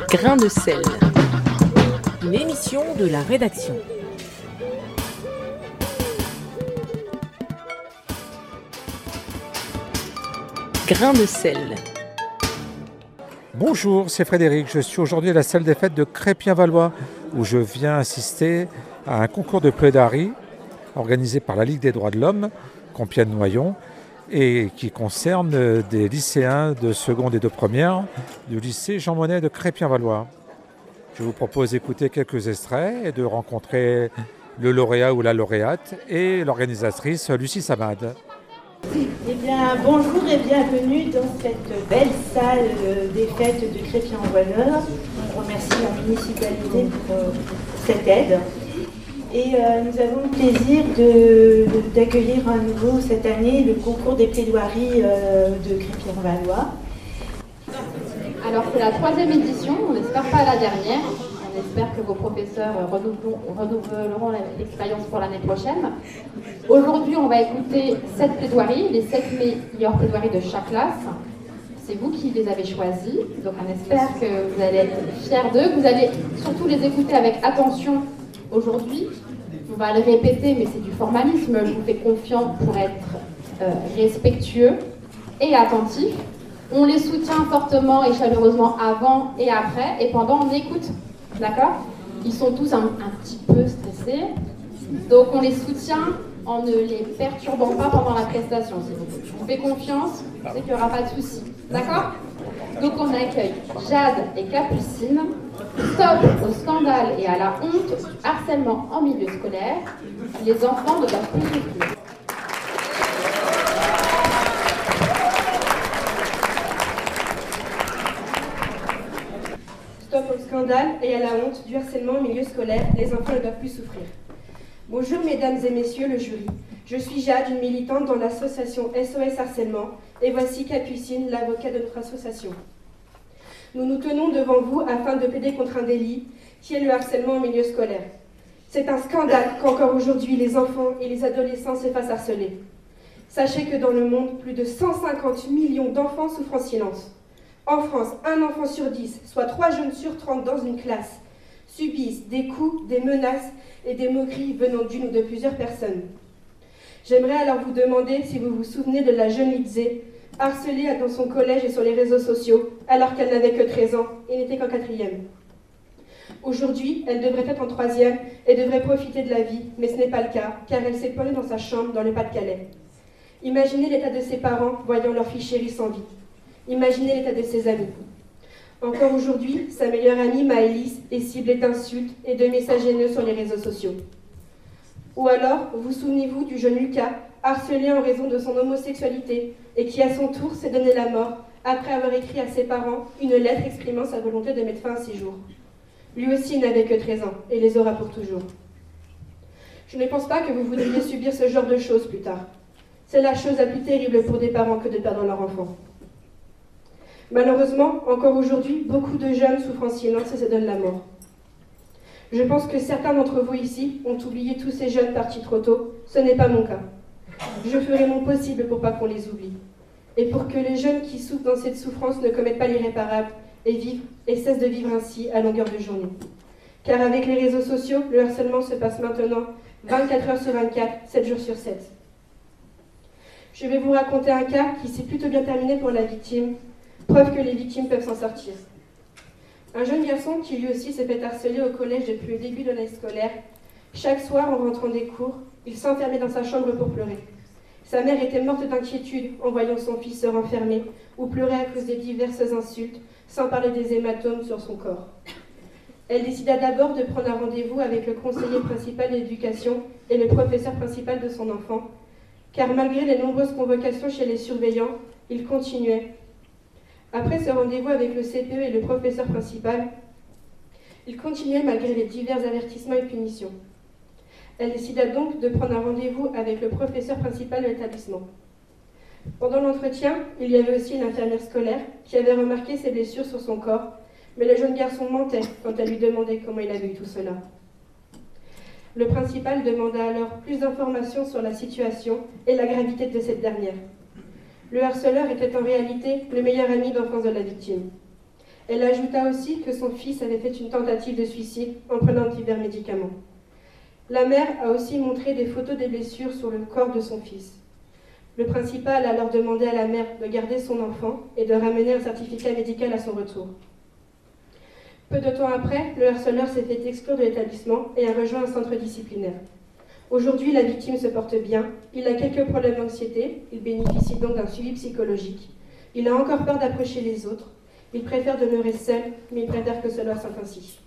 Grain de sel. Une émission de la rédaction. Grain de sel. Bonjour, c'est Frédéric. Je suis aujourd'hui à la salle des fêtes de Crépien-Valois où je viens assister à un concours de plaidoirie organisé par la Ligue des droits de l'homme, Compiègne-Noyon, et qui concerne des lycéens de seconde et de première du lycée Jean Monnet de Crépien-Valois. Je vous propose d'écouter quelques extraits et de rencontrer le lauréat ou la lauréate et l'organisatrice Lucie Samad. Eh bien, bonjour et bienvenue dans cette belle salle des fêtes de Crépien-Valois. On remercie la municipalité pour cette aide. Et nous avons le plaisir d'accueillir à nouveau cette année le concours des plaidoiries de Crépien-Valois. Alors c'est la 3e édition, on n'espère pas la dernière. On espère que vos professeurs renouveleront l'expérience pour l'année prochaine. Aujourd'hui, on va écouter 7 plaidoiries, les 7 meilleures plaidoiries de chaque classe. C'est vous qui les avez choisies, donc on espère que vous allez être fiers d'eux. Vous allez surtout les écouter avec attention aujourd'hui. On va le répéter, mais c'est du formalisme. Je vous fais confiance pour être respectueux et attentif. On les soutient fortement et chaleureusement avant et après, et pendant, on écoute. D'accord ? Ils sont tous un petit peu stressés, donc on les soutient en ne les perturbant pas pendant la prestation, s'il vous plaît. Je vous fais confiance, je sais qu'il n'y aura pas de souci. D'accord ? Donc on accueille Jade et Capucine. Stop au scandale et à la honte du harcèlement en milieu scolaire. Les enfants ne doivent plus souffrir. Stop au scandale et à la honte du harcèlement au milieu scolaire, les enfants ne doivent plus souffrir. Bonjour mesdames et messieurs le jury, je suis Jade, une militante dans l'association SOS Harcèlement, et voici Capucine, l'avocat de notre association. Nous nous tenons devant vous afin de plaider contre un délit qui est le harcèlement au milieu scolaire. C'est un scandale qu'encore aujourd'hui les enfants et les adolescents se fassent harceler. Sachez que dans le monde, plus de 150 millions d'enfants souffrent en silence. En France, un enfant sur 10, soit 3 jeunes sur 30 dans une classe, subissent des coups, des menaces et des moqueries venant d'une ou de plusieurs personnes. J'aimerais alors vous demander si vous vous souvenez de la jeune Litzé, harcelée dans son collège et sur les réseaux sociaux, alors qu'elle n'avait que 13 ans et n'était qu'en 4e. Aujourd'hui, elle devrait être en 3e et devrait profiter de la vie, mais ce n'est pas le cas, car elle s'est pendue dans sa chambre dans le Pas-de-Calais. Imaginez l'état de ses parents voyant leur fille chérie sans vie. Imaginez l'état de ses amis. Encore aujourd'hui, sa meilleure amie, Maëlys, est ciblée d'insultes et de messages haineux sur les réseaux sociaux. Ou alors, vous souvenez-vous du jeune Lucas, harcelé en raison de son homosexualité et qui, à son tour, s'est donné la mort après avoir écrit à ses parents une lettre exprimant sa volonté de mettre fin à ses jours. Lui aussi n'avait que 13 ans et les aura pour toujours. Je ne pense pas que vous voudriez subir ce genre de choses plus tard. C'est la chose la plus terrible pour des parents que de perdre leur enfant. Malheureusement, encore aujourd'hui, beaucoup de jeunes souffrent en silence et se donnent la mort. Je pense que certains d'entre vous ici ont oublié tous ces jeunes partis trop tôt. Ce n'est pas mon cas. Je ferai mon possible pour pas qu'on les oublie. Et pour que les jeunes qui souffrent dans cette souffrance ne commettent pas l'irréparable et cessent de vivre ainsi à longueur de journée. Car avec les réseaux sociaux, le harcèlement se passe maintenant 24 heures sur 24, 7 jours sur 7. Je vais vous raconter un cas qui s'est plutôt bien terminé pour la victime, preuve que les victimes peuvent s'en sortir. Un jeune garçon qui lui aussi s'est fait harceler au collège depuis le début de l'année scolaire. Chaque soir, en rentrant des cours, il s'enfermait dans sa chambre pour pleurer. Sa mère était morte d'inquiétude en voyant son fils se renfermer ou pleurer à cause des diverses insultes, sans parler des hématomes sur son corps. Elle décida d'abord de prendre un rendez-vous avec le conseiller principal d'éducation et le professeur principal de son enfant, car malgré les nombreuses convocations chez les surveillants, il continuait. Après ce rendez-vous avec le CPE et le professeur principal, il continuait malgré les divers avertissements et punitions. Elle décida donc de prendre un rendez-vous avec le professeur principal de l'établissement. Pendant l'entretien, il y avait aussi une infirmière scolaire qui avait remarqué ses blessures sur son corps, mais le jeune garçon mentait quand elle lui demandait comment il avait eu tout cela. Le principal demanda alors plus d'informations sur la situation et la gravité de cette dernière. Le harceleur était en réalité le meilleur ami d'enfance de la victime. Elle ajouta aussi que son fils avait fait une tentative de suicide en prenant divers médicaments. La mère a aussi montré des photos des blessures sur le corps de son fils. Le principal a alors demandé à la mère de garder son enfant et de ramener un certificat médical à son retour. Peu de temps après, le harceleur s'est fait exclure de l'établissement et a rejoint un centre disciplinaire. Aujourd'hui, la victime se porte bien, il a quelques problèmes d'anxiété, il bénéficie donc d'un suivi psychologique. Il a encore peur d'approcher les autres, il préfère demeurer seul, mais il préfère que cela soit ainsi.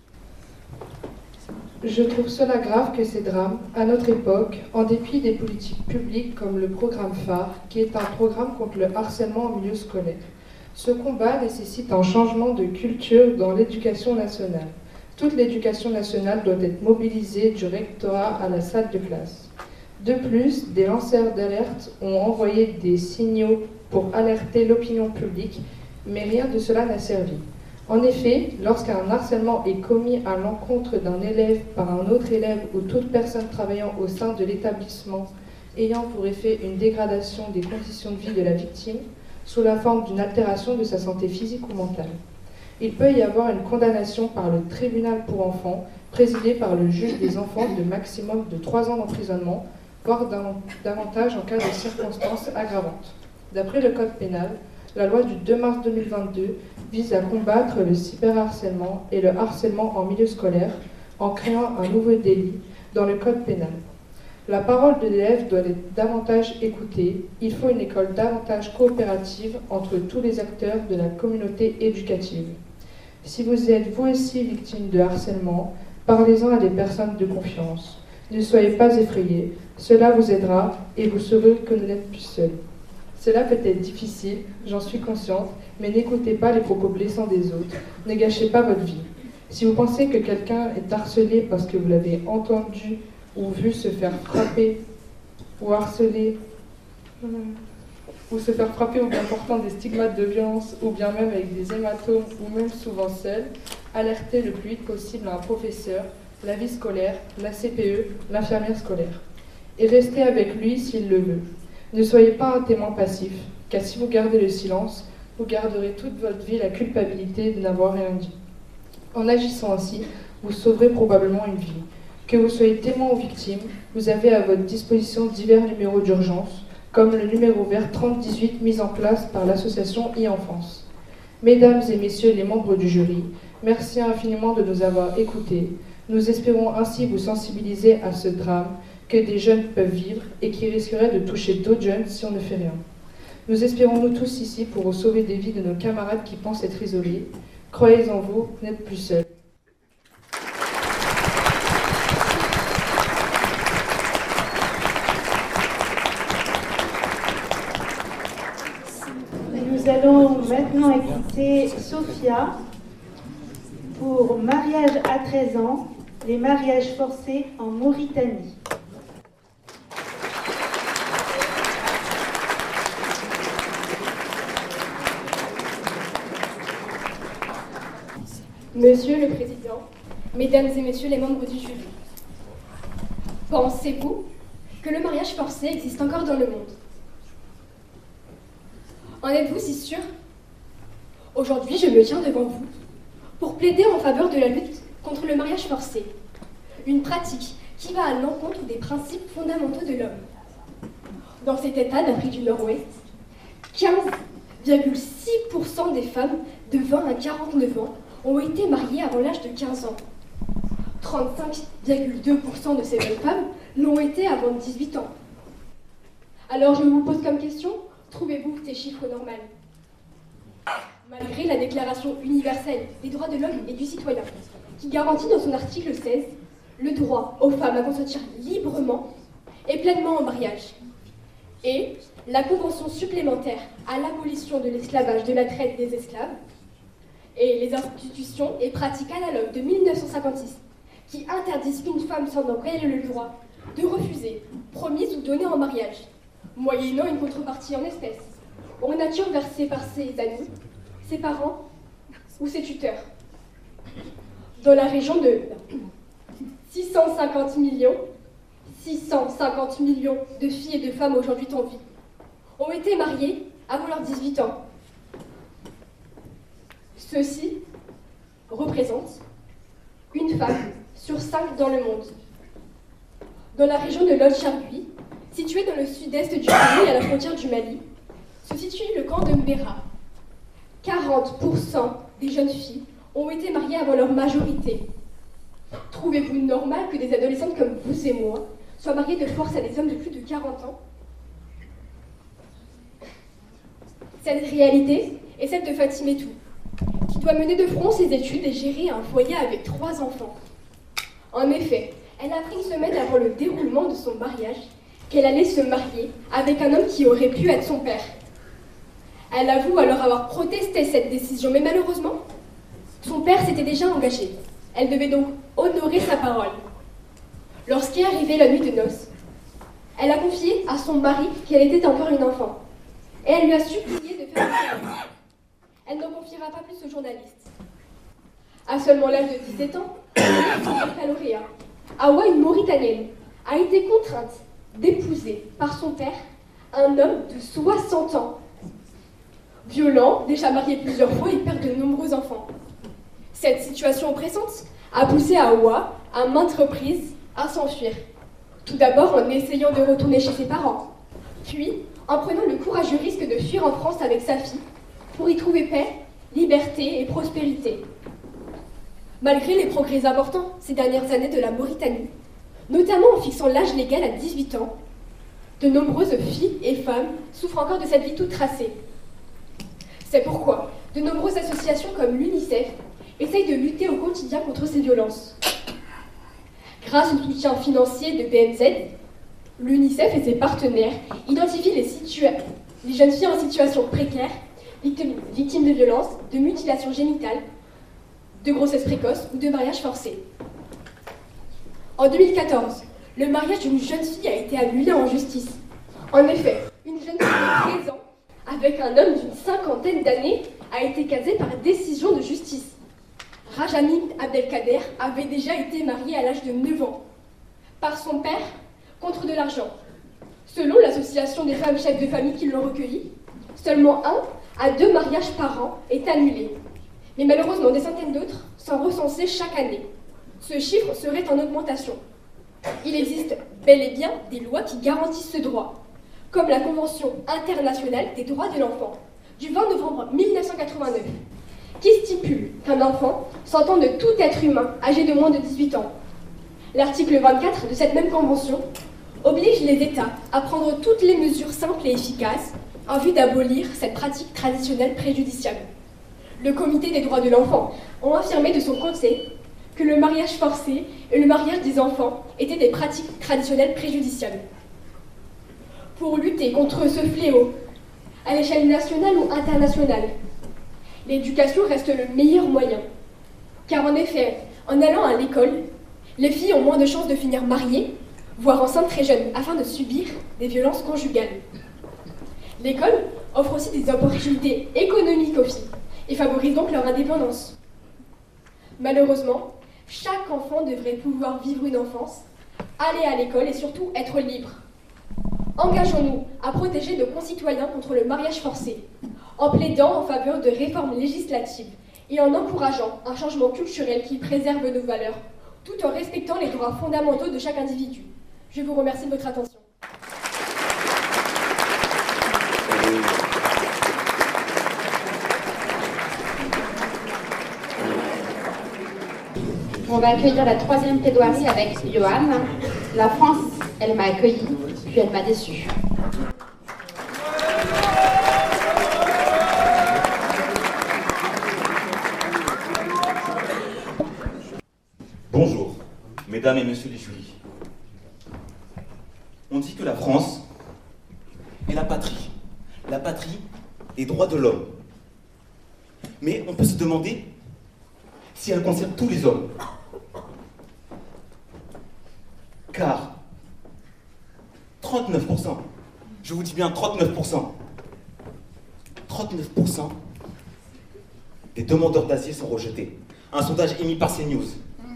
Je trouve cela grave que ces drames, à notre époque, en dépit des politiques publiques comme le programme phare, qui est un programme contre le harcèlement en milieu scolaire. Ce combat nécessite un changement de culture dans l'éducation nationale. Toute l'éducation nationale doit être mobilisée du rectorat à la salle de classe. De plus, des lanceurs d'alerte ont envoyé des signaux pour alerter l'opinion publique, mais rien de cela n'a servi. En effet, lorsqu'un harcèlement est commis à l'encontre d'un élève par un autre élève ou toute personne travaillant au sein de l'établissement ayant pour effet une dégradation des conditions de vie de la victime, sous la forme d'une altération de sa santé physique ou mentale, il peut y avoir une condamnation par le tribunal pour enfants, présidé par le juge des enfants de maximum de 3 ans d'emprisonnement, voire davantage en cas de circonstances aggravantes. D'après le Code pénal, la loi du 2 mars 2022 vise à combattre le cyberharcèlement et le harcèlement en milieu scolaire en créant un nouveau délit dans le Code pénal. La parole de l'élève doit être davantage écoutée. Il faut une école davantage coopérative entre tous les acteurs de la communauté éducative. Si vous êtes vous aussi victime de harcèlement, parlez-en à des personnes de confiance. Ne soyez pas effrayés, cela vous aidera et vous saurez que vous n'êtes plus seul. Cela peut être difficile, j'en suis consciente, mais n'écoutez pas les propos blessants des autres, ne gâchez pas votre vie. Si vous pensez que quelqu'un est harcelé parce que vous l'avez entendu ou vu se faire frapper ou harceler, ou se faire frapper ou bien portant des stigmates de violence ou bien même avec des hématomes ou même souvent seul, alertez le plus vite possible un professeur, la vie scolaire, la CPE, l'infirmière scolaire. Et restez avec lui s'il le veut. Ne soyez pas un témoin passif, car si vous gardez le silence, vous garderez toute votre vie la culpabilité de n'avoir rien dit. En agissant ainsi, vous sauverez probablement une vie. Que vous soyez témoin ou victime, vous avez à votre disposition divers numéros d'urgence, comme le numéro vert 3018 mis en place par l'association e-Enfance. Mesdames et messieurs les membres du jury, merci infiniment de nous avoir écoutés. Nous espérons ainsi vous sensibiliser à ce drame que des jeunes peuvent vivre et qui risquerait de toucher d'autres jeunes si on ne fait rien. Nous espérons nous tous ici pour sauver des vies de nos camarades qui pensent être isolés. Croyez en vous, vous n'êtes plus seuls. Nous allons maintenant écouter Sophia pour Mariage à 13 ans, les mariages forcés en Mauritanie. Monsieur le Président, Mesdames et Messieurs les membres du jury, pensez-vous que le mariage forcé existe encore dans le monde? En êtes-vous si sûr? Aujourd'hui, je me tiens devant vous pour plaider en faveur de la lutte contre le mariage forcé, une pratique qui va à l'encontre des principes fondamentaux de l'homme. Dans cet État d'Afrique du Nord-Ouest, 15,6% des femmes de 20 à 49 ans ont été mariées avant l'âge de 15 ans. 35,2% de ces jeunes femmes l'ont été avant 18 ans. Alors je vous pose comme question, trouvez-vous ces chiffres normaux? Malgré la Déclaration universelle des droits de l'homme et du citoyen, qui garantit dans son article 16 le droit aux femmes à consentir librement et pleinement au mariage, et la Convention supplémentaire à l'abolition de l'esclavage, de la traite des esclaves, et les institutions et pratiques analogues de 1956 qui interdisent qu'une femme sans nombre ait le droit de refuser, promise ou donnée en mariage, moyennant une contrepartie en espèces, en nature versée par ses amis, ses parents ou ses tuteurs. Dans la région de 650 millions de filles et de femmes aujourd'hui en vie ont été mariées avant leurs 18 ans. Ceux-ci représente une femme sur 5 dans le monde. Dans la région de Lodj-Chargui, située dans le sud-est du pays à la frontière du Mali, se situe le camp de Mbera. 40% des jeunes filles ont été mariées avant leur majorité. Trouvez-vous normal que des adolescentes comme vous et moi soient mariées de force à des hommes de plus de 40 ans? Cette réalité est celle de Fatimetou, qui doit mener de front ses études et gérer un foyer avec 3 enfants. En effet, elle a appris une semaine avant le déroulement de son mariage qu'elle allait se marier avec un homme qui aurait pu être son père. Elle avoue alors avoir protesté cette décision, mais malheureusement, son père s'était déjà engagé. Elle devait donc honorer sa parole. Lorsqu'est arrivée la nuit de noces, elle a confié à son mari qu'elle était encore une enfant, et elle lui a supplié de faire un silence. Elle n'en confiera pas plus au journaliste. À seulement l'âge de 17 ans, son baccalauréat, Awa, une Mauritanienne, a été contrainte d'épouser par son père un homme de 60 ans. Violent, déjà marié plusieurs fois et père de nombreux enfants. Cette situation oppressante a poussé Awa, à maintes reprises, à s'enfuir. Tout d'abord en essayant de retourner chez ses parents, puis en prenant le courageux risque de fuir en France avec sa fille pour y trouver paix, liberté et prospérité. Malgré les progrès importants ces dernières années de la Mauritanie, notamment en fixant l'âge légal à 18 ans, de nombreuses filles et femmes souffrent encore de cette vie toute tracée. C'est pourquoi de nombreuses associations comme l'UNICEF essayent de lutter au quotidien contre ces violences. Grâce au soutien financier de BMZ, l'UNICEF et ses partenaires identifient les jeunes filles en situation précaire, victimes de violences, de mutilations génitales, de grossesse précoce ou de mariage forcé. En 2014, le mariage d'une jeune fille a été annulé en justice. En effet, une jeune fille de 13 ans, avec un homme d'une 50aine d'années, a été casée par décision de justice. Rajami Abdelkader avait déjà été marié à l'âge de 9 ans, par son père, contre de l'argent. Selon l'association des femmes chefs de famille qui l'ont recueilli, seulement 1 à 2 mariages par an est annulé. Mais malheureusement, des centaines d'autres sont recensés chaque année. Ce chiffre serait en augmentation. Il existe bel et bien des lois qui garantissent ce droit, comme la Convention internationale des droits de l'enfant du 20 novembre 1989, qui stipule qu'un enfant s'entend de tout être humain âgé de moins de 18 ans. L'article 24 de cette même convention oblige les États à prendre toutes les mesures simples et efficaces en vue d'abolir cette pratique traditionnelle préjudiciable. Le Comité des droits de l'enfant a affirmé de son côté que le mariage forcé et le mariage des enfants étaient des pratiques traditionnelles préjudiciables. Pour lutter contre ce fléau, à l'échelle nationale ou internationale, l'éducation reste le meilleur moyen. Car en effet, en allant à l'école, les filles ont moins de chances de finir mariées, voire enceintes très jeunes, afin de subir des violences conjugales. L'école offre aussi des opportunités économiques aux filles et favorise donc leur indépendance. Malheureusement, chaque enfant devrait pouvoir vivre une enfance, aller à l'école et surtout être libre. Engageons-nous à protéger nos concitoyens contre le mariage forcé, en plaidant en faveur de réformes législatives et en encourageant un changement culturel qui préserve nos valeurs, tout en respectant les droits fondamentaux de chaque individu. Je vous remercie de votre attention. On va accueillir la 3e plaidoirie avec Johan. La France, elle m'a accueilli, puis elle m'a déçu. Bonjour, mesdames et messieurs les jurys. On dit que la France est la patrie des droits de l'homme. Mais on peut se demander si elle concerne tous les hommes. Car 39%, je vous dis bien 39%, 39% des demandeurs d'asile sont rejetés. Un sondage émis par CNews.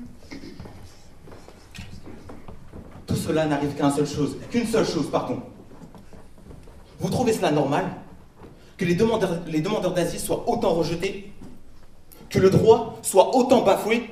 Tout cela n'arrive qu'une seule chose. Vous trouvez cela normal que les demandeurs d'asile soient autant rejetés? que le droit soit autant bafoué.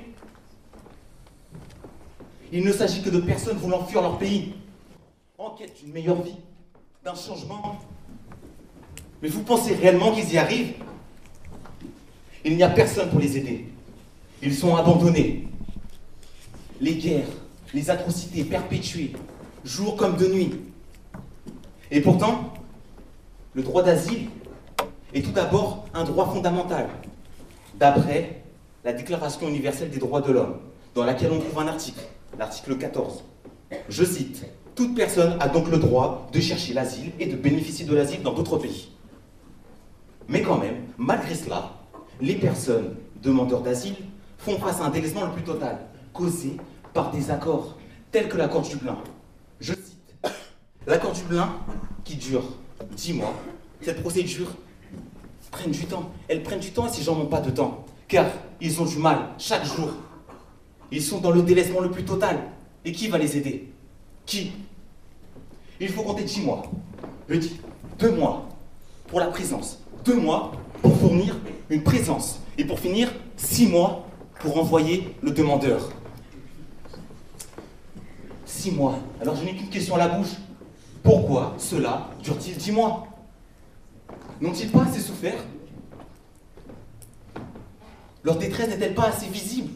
Il ne s'agit que de personnes voulant fuir leur pays, en quête d'une meilleure vie, d'un changement. Mais vous pensez réellement qu'ils y arrivent? Il n'y a personne pour les aider. Ils sont abandonnés. Les guerres, les atrocités perpétuées, jour comme de nuit. Et pourtant, le droit d'asile est tout d'abord un droit fondamental, d'après la Déclaration universelle des droits de l'homme, dans laquelle on trouve un article, l'article 14. Je cite, « Toute personne a donc le droit de chercher l'asile et de bénéficier de l'asile dans d'autres pays. » Mais quand même, malgré cela, les personnes demandeurs d'asile font face à un délaissement le plus total, causé par des accords tels que l'accord de Dublin. Je cite, « L'accord de Dublin, qui dure 10 mois, cette procédure prenne du temps. Elles prennent du temps et ces gens n'ont pas de temps, car ils ont du mal chaque jour. Ils sont dans le délaissement le plus total. Et qui va les aider? Qui? Il faut compter 10 mois. Je dis 2 mois pour la présence, 2 mois pour fournir une présence, et pour finir, 6 mois pour envoyer le demandeur. 6 mois. Alors je n'ai qu'une question à la bouche. Pourquoi cela dure-t-il 10 mois? N'ont-ils pas assez souffert? Leur détresse n'est-elle pas assez visible?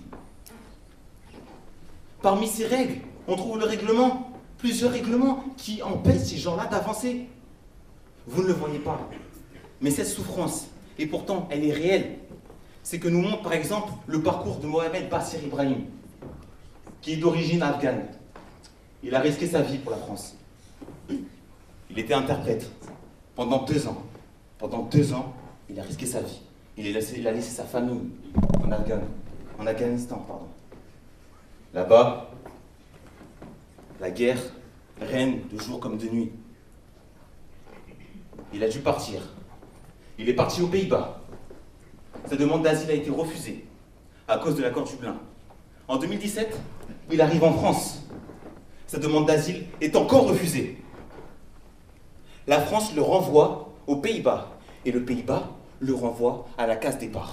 Parmi ces règles, on trouve le règlement, plusieurs règlements qui empêchent ces gens-là d'avancer. Vous ne le voyez pas, mais cette souffrance, et pourtant elle est réelle, c'est que nous montre par exemple le parcours de Mohamed Bassir Ibrahim, qui est d'origine afghane. Il a risqué sa vie pour la France. Il était interprète pendant 2 ans. Pendant 2 ans, il a risqué sa vie. Il a laissé sa famille en Afghanistan. Là-bas, la guerre règne de jour comme de nuit. Il a dû partir. Il est parti aux Pays-Bas. Sa demande d'asile a été refusée à cause de l'accord Dublin. En 2017, il arrive en France. Sa demande d'asile est encore refusée. La France le renvoie aux Pays-Bas et le Pays-Bas le renvoie à la case départ.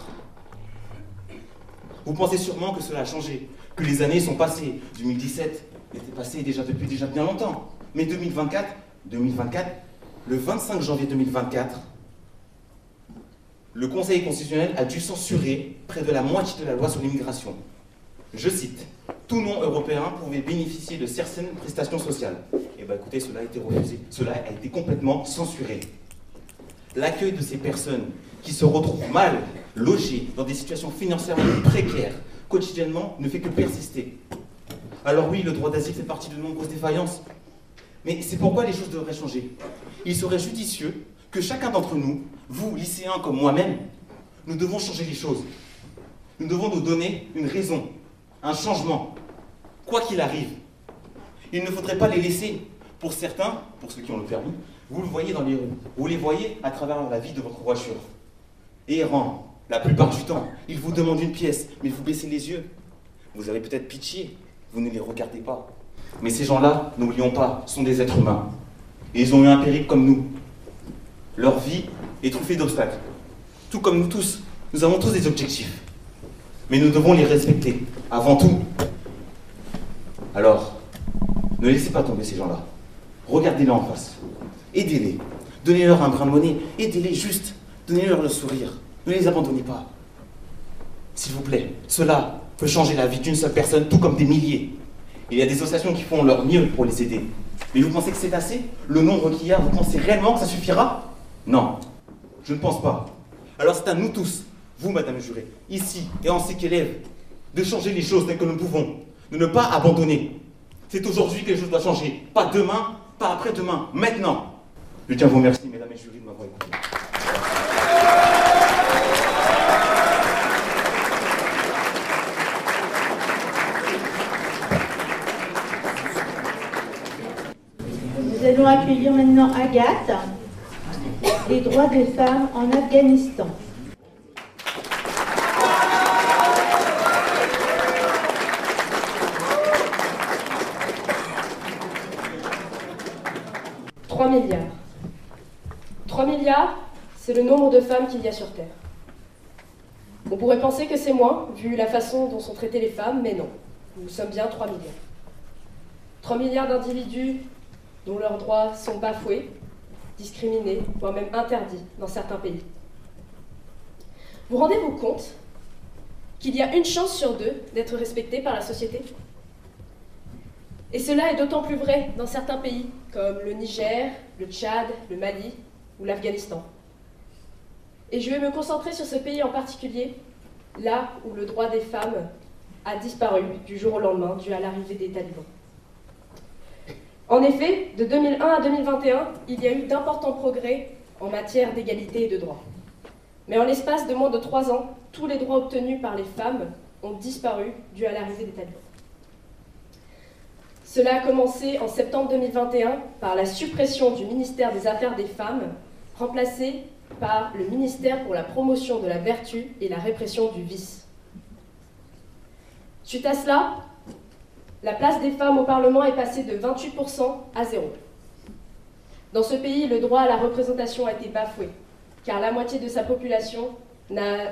Vous pensez sûrement que cela a changé, que les années sont passées. 2017 était passé depuis déjà bien longtemps. Mais 2024, le 25 janvier 2024, le Conseil constitutionnel a dû censurer près de la moitié de la loi sur l'immigration. Je cite, « Tout non-européen pouvait bénéficier de certaines prestations sociales. » Eh bien écoutez, cela a été refusé, cela a été complètement censuré. L'accueil de ces personnes qui se retrouvent mal logées dans des situations financièrement précaires quotidiennement ne fait que persister. Alors oui, le droit d'asile fait partie de nombreuses défaillances, mais c'est pourquoi les choses devraient changer. Il serait judicieux que chacun d'entre nous, vous, lycéens comme moi-même, nous devons changer les choses. Nous devons nous donner une raison, un changement, quoi qu'il arrive. Il ne faudrait pas les laisser. Pour certains, pour ceux qui ont le permis, vous le voyez dans les rues, vous les voyez à travers la vitre de votre voiture. Errants, la plupart du temps, ils vous demandent une pièce, mais vous baissez les yeux. Vous avez peut-être pitié, vous ne les regardez pas. Mais ces gens-là, n'oublions pas, sont des êtres humains. Et ils ont eu un périple comme nous. Leur vie est truffée d'obstacles. Tout comme nous tous, nous avons tous des objectifs. Mais nous devons les respecter, avant tout. Alors, ne laissez pas tomber ces gens-là. Regardez-les en face. Aidez-les. Donnez-leur un brin de monnaie. Aidez-les juste. Donnez-leur le sourire. Ne les abandonnez pas. S'il vous plaît, cela peut changer la vie d'une seule personne, tout comme des milliers. Il y a des associations qui font leur mieux pour les aider. Mais vous pensez que c'est assez? Le nombre qu'il y a, vous pensez réellement que ça suffira? Non, je ne pense pas. Alors c'est à nous tous, vous, Madame Juré, ici et ainsi qu'élèves, de changer les choses telles que nous pouvons, de ne pas abandonner. C'est aujourd'hui que les choses doivent changer. Pas demain, pas après-demain, maintenant. Je tiens à vous remercier, mesdames et jurys, de m'avoir écouté. Nous allons accueillir maintenant Agathe, les droits des femmes en Afghanistan. « 3 milliards. 3 milliards, c'est le nombre de femmes qu'il y a sur Terre. On pourrait penser que c'est moins, vu la façon dont sont traitées les femmes, mais non. Nous sommes bien 3 milliards. 3 milliards d'individus dont leurs droits sont bafoués, discriminés, voire même interdits dans certains pays. Vous rendez-vous compte qu'il y a une chance sur 2 d'être respecté par la société? Et cela est d'autant plus vrai dans certains pays, comme le Niger, le Tchad, le Mali ou l'Afghanistan. Et je vais me concentrer sur ce pays en particulier, là où le droit des femmes a disparu du jour au lendemain dû à l'arrivée des talibans. En effet, de 2001 à 2021, il y a eu d'importants progrès en matière d'égalité et de droits. Mais en l'espace de moins de 3 ans, tous les droits obtenus par les femmes ont disparu dû à l'arrivée des talibans. Cela a commencé en septembre 2021 par la suppression du ministère des Affaires des femmes, remplacé par le ministère pour la promotion de la vertu et la répression du vice. Suite à cela, la place des femmes au Parlement est passée de 28% à 0. Dans ce pays, le droit à la représentation a été bafoué, car la moitié de sa population n'est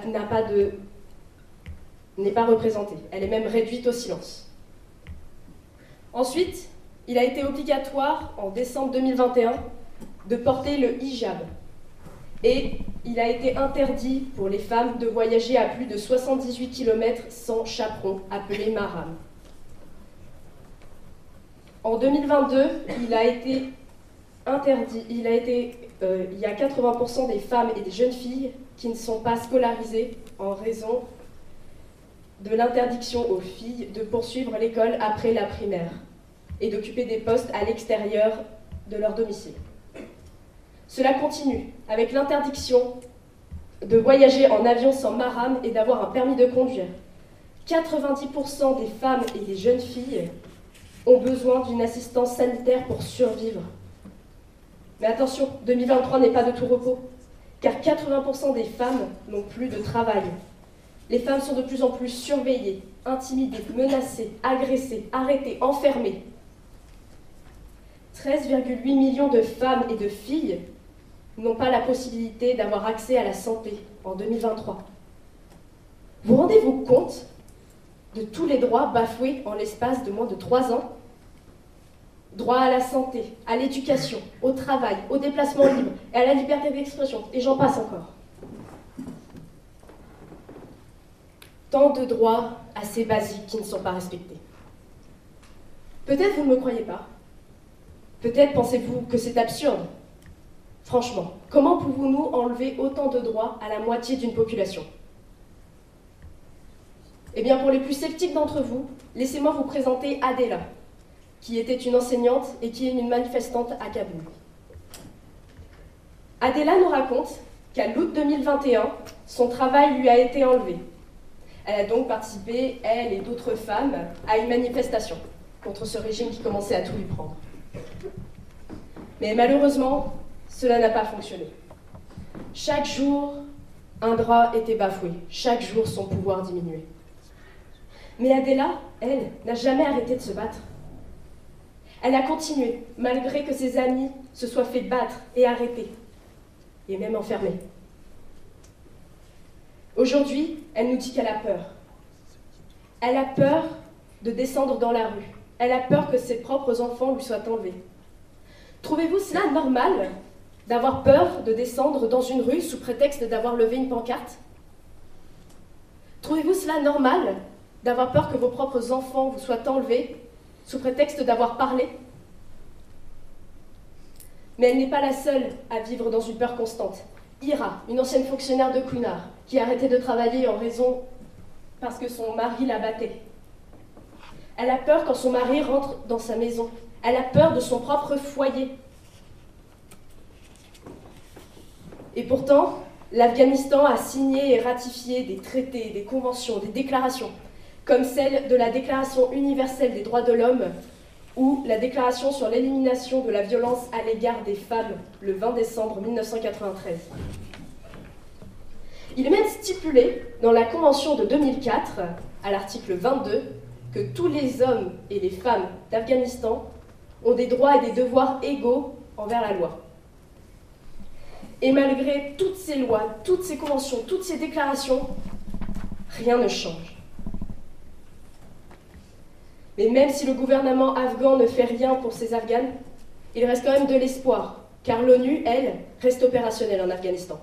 pas représentée. Elle est même réduite au silence. Ensuite, il a été obligatoire, en décembre 2021, de porter le hijab. Et il a été interdit pour les femmes de voyager à plus de 78 km sans chaperon, appelé mahram. En 2022, il y a 80% des femmes et des jeunes filles qui ne sont pas scolarisées en raison de l'interdiction aux filles de poursuivre l'école après la primaire et d'occuper des postes à l'extérieur de leur domicile. Cela continue avec l'interdiction de voyager en avion sans mahram et d'avoir un permis de conduire. 90% des femmes et des jeunes filles ont besoin d'une assistance sanitaire pour survivre. Mais attention, 2023 n'est pas de tout repos, car 80% des femmes n'ont plus de travail. Les femmes sont de plus en plus surveillées, intimidées, menacées, agressées, arrêtées, enfermées. 13,8 millions de femmes et de filles n'ont pas la possibilité d'avoir accès à la santé en 2023. Vous rendez-vous compte de tous les droits bafoués en l'espace de moins de 3 ans? Droit à la santé, à l'éducation, au travail, au déplacement libre et à la liberté d'expression, et j'en passe encore. Tant de droits assez basiques qui ne sont pas respectés. Peut-être vous ne me croyez pas. Peut-être pensez-vous que c'est absurde. Franchement, comment pouvons-nous enlever autant de droits à la moitié d'une population? Eh bien, pour les plus sceptiques d'entre vous, laissez-moi vous présenter Adela, qui était une enseignante et qui est une manifestante à Kaboul. Adela nous raconte qu'à l'août 2021, son travail lui a été enlevé. Elle a donc participé, elle et d'autres femmes, à une manifestation contre ce régime qui commençait à tout lui prendre. Mais malheureusement, cela n'a pas fonctionné. Chaque jour, un droit était bafoué. Chaque jour, son pouvoir diminuait. Mais Adela, elle, n'a jamais arrêté de se battre. Elle a continué, malgré que ses amis se soient fait battre et arrêter, et même enfermer. Aujourd'hui, elle nous dit qu'elle a peur. Elle a peur de descendre dans la rue. Elle a peur que ses propres enfants lui soient enlevés. Trouvez-vous cela normal d'avoir peur de descendre dans une rue sous prétexte d'avoir levé une pancarte? Trouvez-vous cela normal d'avoir peur que vos propres enfants vous soient enlevés sous prétexte d'avoir parlé? Mais elle n'est pas la seule à vivre dans une peur constante. Ira, une ancienne fonctionnaire de Cunard, qui a arrêté de travailler en raison parce que son mari la battait. Elle a peur quand son mari rentre dans sa maison. Elle a peur de son propre foyer. Et pourtant, l'Afghanistan a signé et ratifié des traités, des conventions, des déclarations, comme celle de la Déclaration universelle des droits de l'homme ou la Déclaration sur l'élimination de la violence à l'égard des femmes, le 20 décembre 1993. Il est même stipulé dans la Convention de 2004, à l'article 22, que tous les hommes et les femmes d'Afghanistan ont des droits et des devoirs égaux envers la loi. Et malgré toutes ces lois, toutes ces conventions, toutes ces déclarations, rien ne change. Mais même si le gouvernement afghan ne fait rien pour ces Afghanes, il reste quand même de l'espoir, car l'ONU, elle, reste opérationnelle en Afghanistan.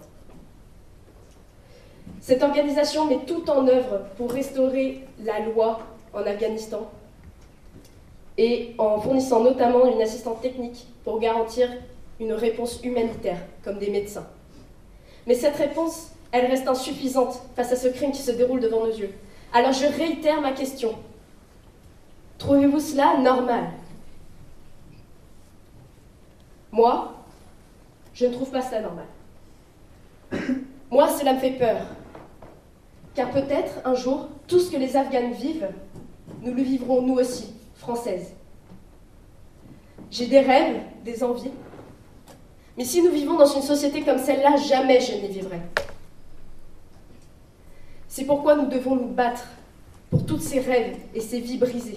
Cette organisation met tout en œuvre pour restaurer la loi en Afghanistan et en fournissant notamment une assistance technique pour garantir une réponse humanitaire, comme des médecins. Mais cette réponse, elle reste insuffisante face à ce crime qui se déroule devant nos yeux. Alors je réitère ma question. Trouvez-vous cela normal? Moi, je ne trouve pas cela normal. Moi, cela me fait peur. Car peut-être, un jour, tout ce que les Afghanes vivent, nous le vivrons nous aussi, Françaises. J'ai des rêves, des envies. Mais si nous vivons dans une société comme celle-là, jamais je n'y vivrai. C'est pourquoi nous devons nous battre pour tous ces rêves et ces vies brisées.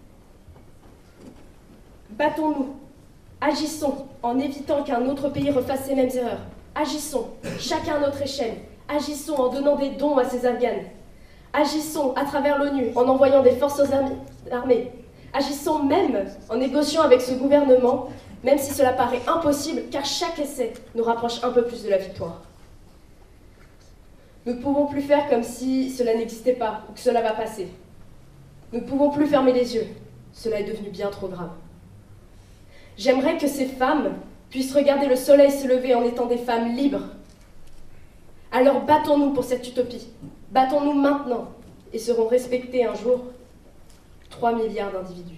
Battons-nous, agissons en évitant qu'un autre pays refasse ces mêmes erreurs. Agissons, chacun à notre échelle. Agissons en donnant des dons à ces Afghanes. Agissons à travers l'ONU en envoyant des forces aux armées. Agissons même en négociant avec ce gouvernement, même si cela paraît impossible, car chaque essai nous rapproche un peu plus de la victoire. Nous ne pouvons plus faire comme si cela n'existait pas ou que cela va passer. Nous ne pouvons plus fermer les yeux. Cela est devenu bien trop grave. J'aimerais que ces femmes puissent regarder le soleil se lever en étant des femmes libres. Alors battons-nous pour cette utopie. Battons-nous maintenant et seront respectés un jour 3 milliards d'individus.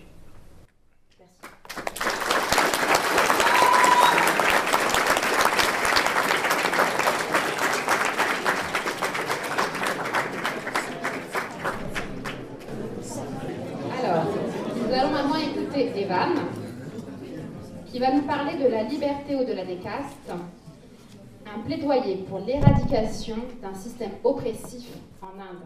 Alors, nous allons maintenant écouter Evan, qui va nous parler de la liberté au-delà des castes, un plaidoyer pour l'éradication d'un système oppressif en Inde.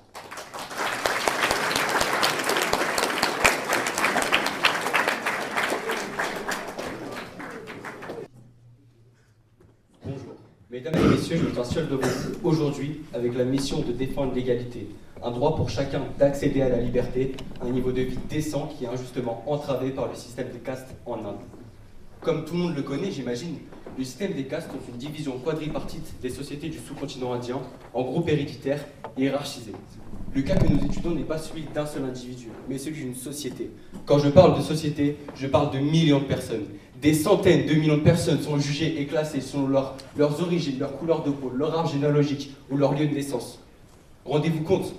Bonjour. Mesdames et messieurs, je me tiens seul devant vous aujourd'hui avec la mission de défendre l'égalité, un droit pour chacun d'accéder à la liberté, un niveau de vie décent qui est injustement entravé par le système des castes en Inde. Comme tout le monde le connaît, j'imagine, le système des castes est une division quadripartite des sociétés du sous-continent indien en groupes héréditaires et hiérarchisés. Le cas que nous étudions n'est pas celui d'un seul individu, mais celui d'une société. Quand je parle de société, je parle de millions de personnes. Des centaines de millions de personnes sont jugées et classées selon leurs origines, leur couleur de peau, leur arbre généalogique ou leur lieu de naissance. Rendez-vous compte.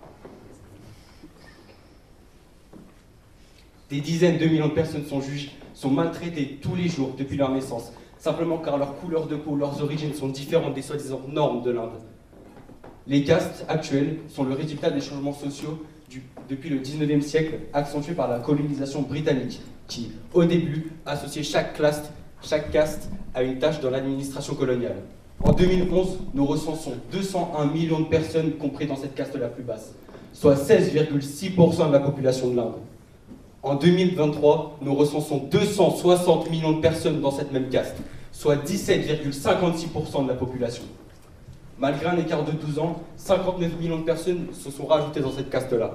Des dizaines de millions de personnes sont jugées, sont maltraitées tous les jours depuis leur naissance, simplement car leur couleur de peau, leurs origines sont différentes des soi-disant normes de l'Inde. Les castes actuelles sont le résultat des changements sociaux depuis le 19e siècle, accentués par la colonisation britannique, qui, au début, associait chaque caste à une tâche dans l'administration coloniale. En 2011, nous recensons 201 millions de personnes comprises dans cette caste la plus basse, soit 16,6% de la population de l'Inde. En 2023, nous recensons 260 millions de personnes dans cette même caste, soit 17,56% de la population. Malgré un écart de 12 ans, 59 millions de personnes se sont rajoutées dans cette caste-là.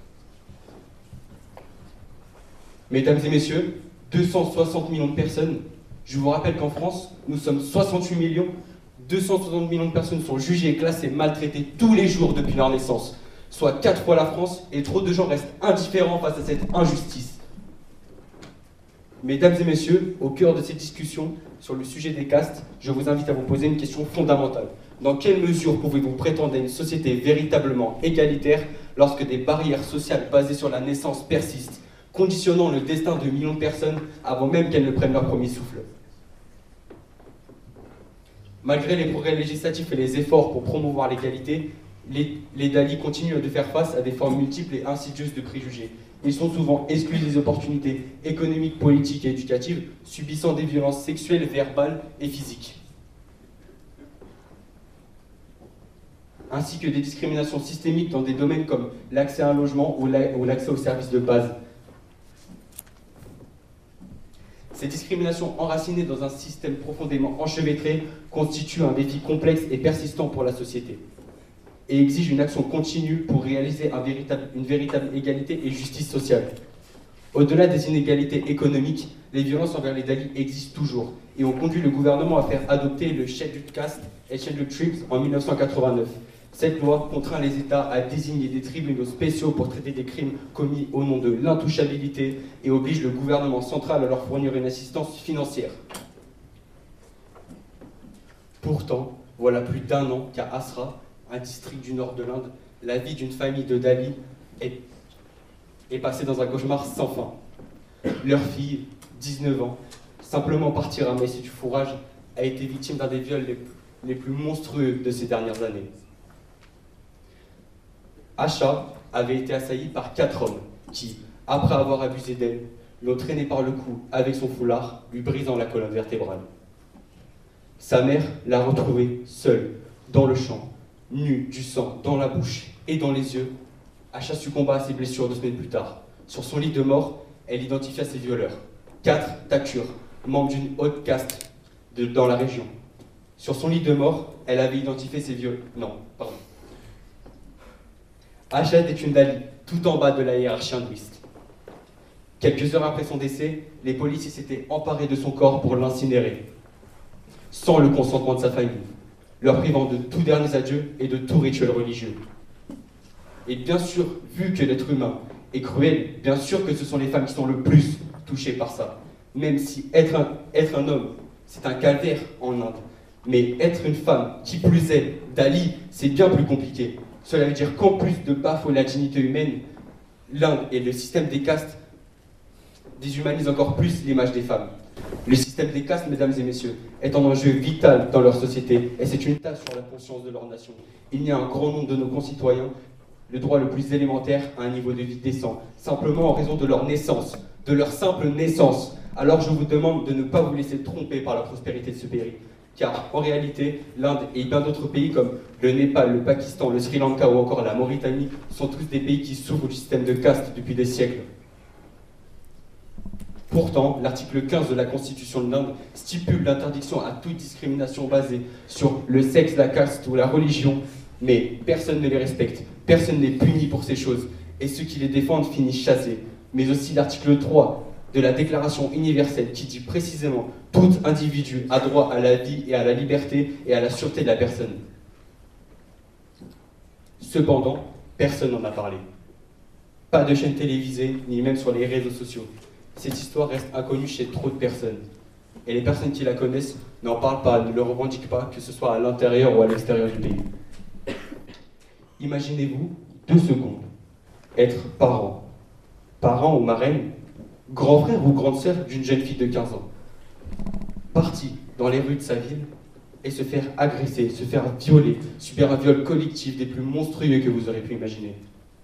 Mesdames et messieurs, 260 millions de personnes, je vous rappelle qu'en France, nous sommes 68 millions, 260 millions de personnes sont jugées, classées, maltraitées tous les jours depuis leur naissance, soit 4 fois la France, et trop de gens restent indifférents face à cette injustice. Mesdames et messieurs, au cœur de cette discussion sur le sujet des castes, je vous invite à vous poser une question fondamentale. Dans quelle mesure pouvez-vous prétendre à une société véritablement égalitaire lorsque des barrières sociales basées sur la naissance persistent, conditionnant le destin de millions de personnes avant même qu'elles ne prennent leur premier souffle? Malgré les progrès législatifs et les efforts pour promouvoir l'égalité, les Dalits continuent de faire face à des formes multiples et insidieuses de préjugés. Ils sont souvent exclus des opportunités économiques, politiques et éducatives, subissant des violences sexuelles, verbales et physiques, ainsi que des discriminations systémiques dans des domaines comme l'accès à un logement ou l'accès aux services de base. Ces discriminations enracinées dans un système profondément enchevêtré constituent un défi complexe et persistant pour la société. et exige une action continue pour réaliser une véritable égalité et justice sociale. Au-delà des inégalités économiques, les violences envers les Dalis existent toujours et ont conduit le gouvernement à faire adopter le Scheduled Caste et Scheduled Tribes en 1989. Cette loi contraint les États à désigner des tribunaux spéciaux pour traiter des crimes commis au nom de l'intouchabilité et oblige le gouvernement central à leur fournir une assistance financière. Pourtant, voilà plus d'1 an qu'à Asra, un district du nord de l'Inde, la vie d'une famille de Dalis est passée dans un cauchemar sans fin. Leur fille, 19 ans, simplement partie ramasser du fourrage, a été victime d'un des viols les plus monstrueux de ces dernières années. Asha avait été assaillie par 4 hommes qui, après avoir abusé d'elle, l'ont traînée par le cou avec son foulard, lui brisant la colonne vertébrale. Sa mère l'a retrouvée seule, dans le champ, nue, du sang dans la bouche et dans les yeux. Asha succomba à ses blessures 2 semaines plus tard. Sur son lit de mort, elle identifia ses violeurs. 4 Thakurs, membres d'une haute caste dans la région. Sur son lit de mort, elle avait identifié ses violeurs. Non, pardon. Asha est une Dali, tout en bas de la hiérarchie hindouiste. Quelques heures après son décès, les policiers s'étaient emparés de son corps pour l'incinérer, sans le consentement de sa famille, leur privant de tous derniers adieux et de tout rituel religieux. Et bien sûr, vu que l'être humain est cruel, bien sûr que ce sont les femmes qui sont le plus touchées par ça. Même si être un homme, c'est un calvaire en Inde. Mais être une femme, qui plus est, Dali, c'est bien plus compliqué. Cela veut dire qu'en plus de bafouer la dignité humaine, l'Inde et le système des castes déshumanisent encore plus l'image des femmes. Le système des castes, mesdames et messieurs, est un enjeu vital dans leur société et c'est une tâche sur la conscience de leur nation. Il y a un grand nombre de nos concitoyens le droit le plus élémentaire à un niveau de vie décent, simplement en raison de leur naissance, de leur simple naissance. Alors je vous demande de ne pas vous laisser tromper par la prospérité de ce pays. Car en réalité, l'Inde et bien d'autres pays comme le Népal, le Pakistan, le Sri Lanka ou encore la Mauritanie sont tous des pays qui souffrent du système de caste depuis des siècles. Pourtant, l'article 15 de la Constitution de l'Inde stipule l'interdiction à toute discrimination basée sur le sexe, la caste ou la religion, mais personne ne les respecte, personne n'est puni pour ces choses, et ceux qui les défendent finissent chassés. Mais aussi l'article 3 de la Déclaration universelle qui dit précisément « Tout individu a droit à la vie et à la liberté et à la sûreté de la personne ». Cependant, personne n'en a parlé. Pas de chaîne télévisée, ni même sur les réseaux sociaux. Cette histoire reste inconnue chez trop de personnes. Et les personnes qui la connaissent n'en parlent pas, ne le revendiquent pas, que ce soit à l'intérieur ou à l'extérieur du pays. Imaginez-vous 2 secondes être parent ou marraine, grand frère ou grande sœur d'une jeune fille de 15 ans, parti dans les rues de sa ville et se faire agresser, se faire violer, subir un viol collectif des plus monstrueux que vous aurez pu imaginer.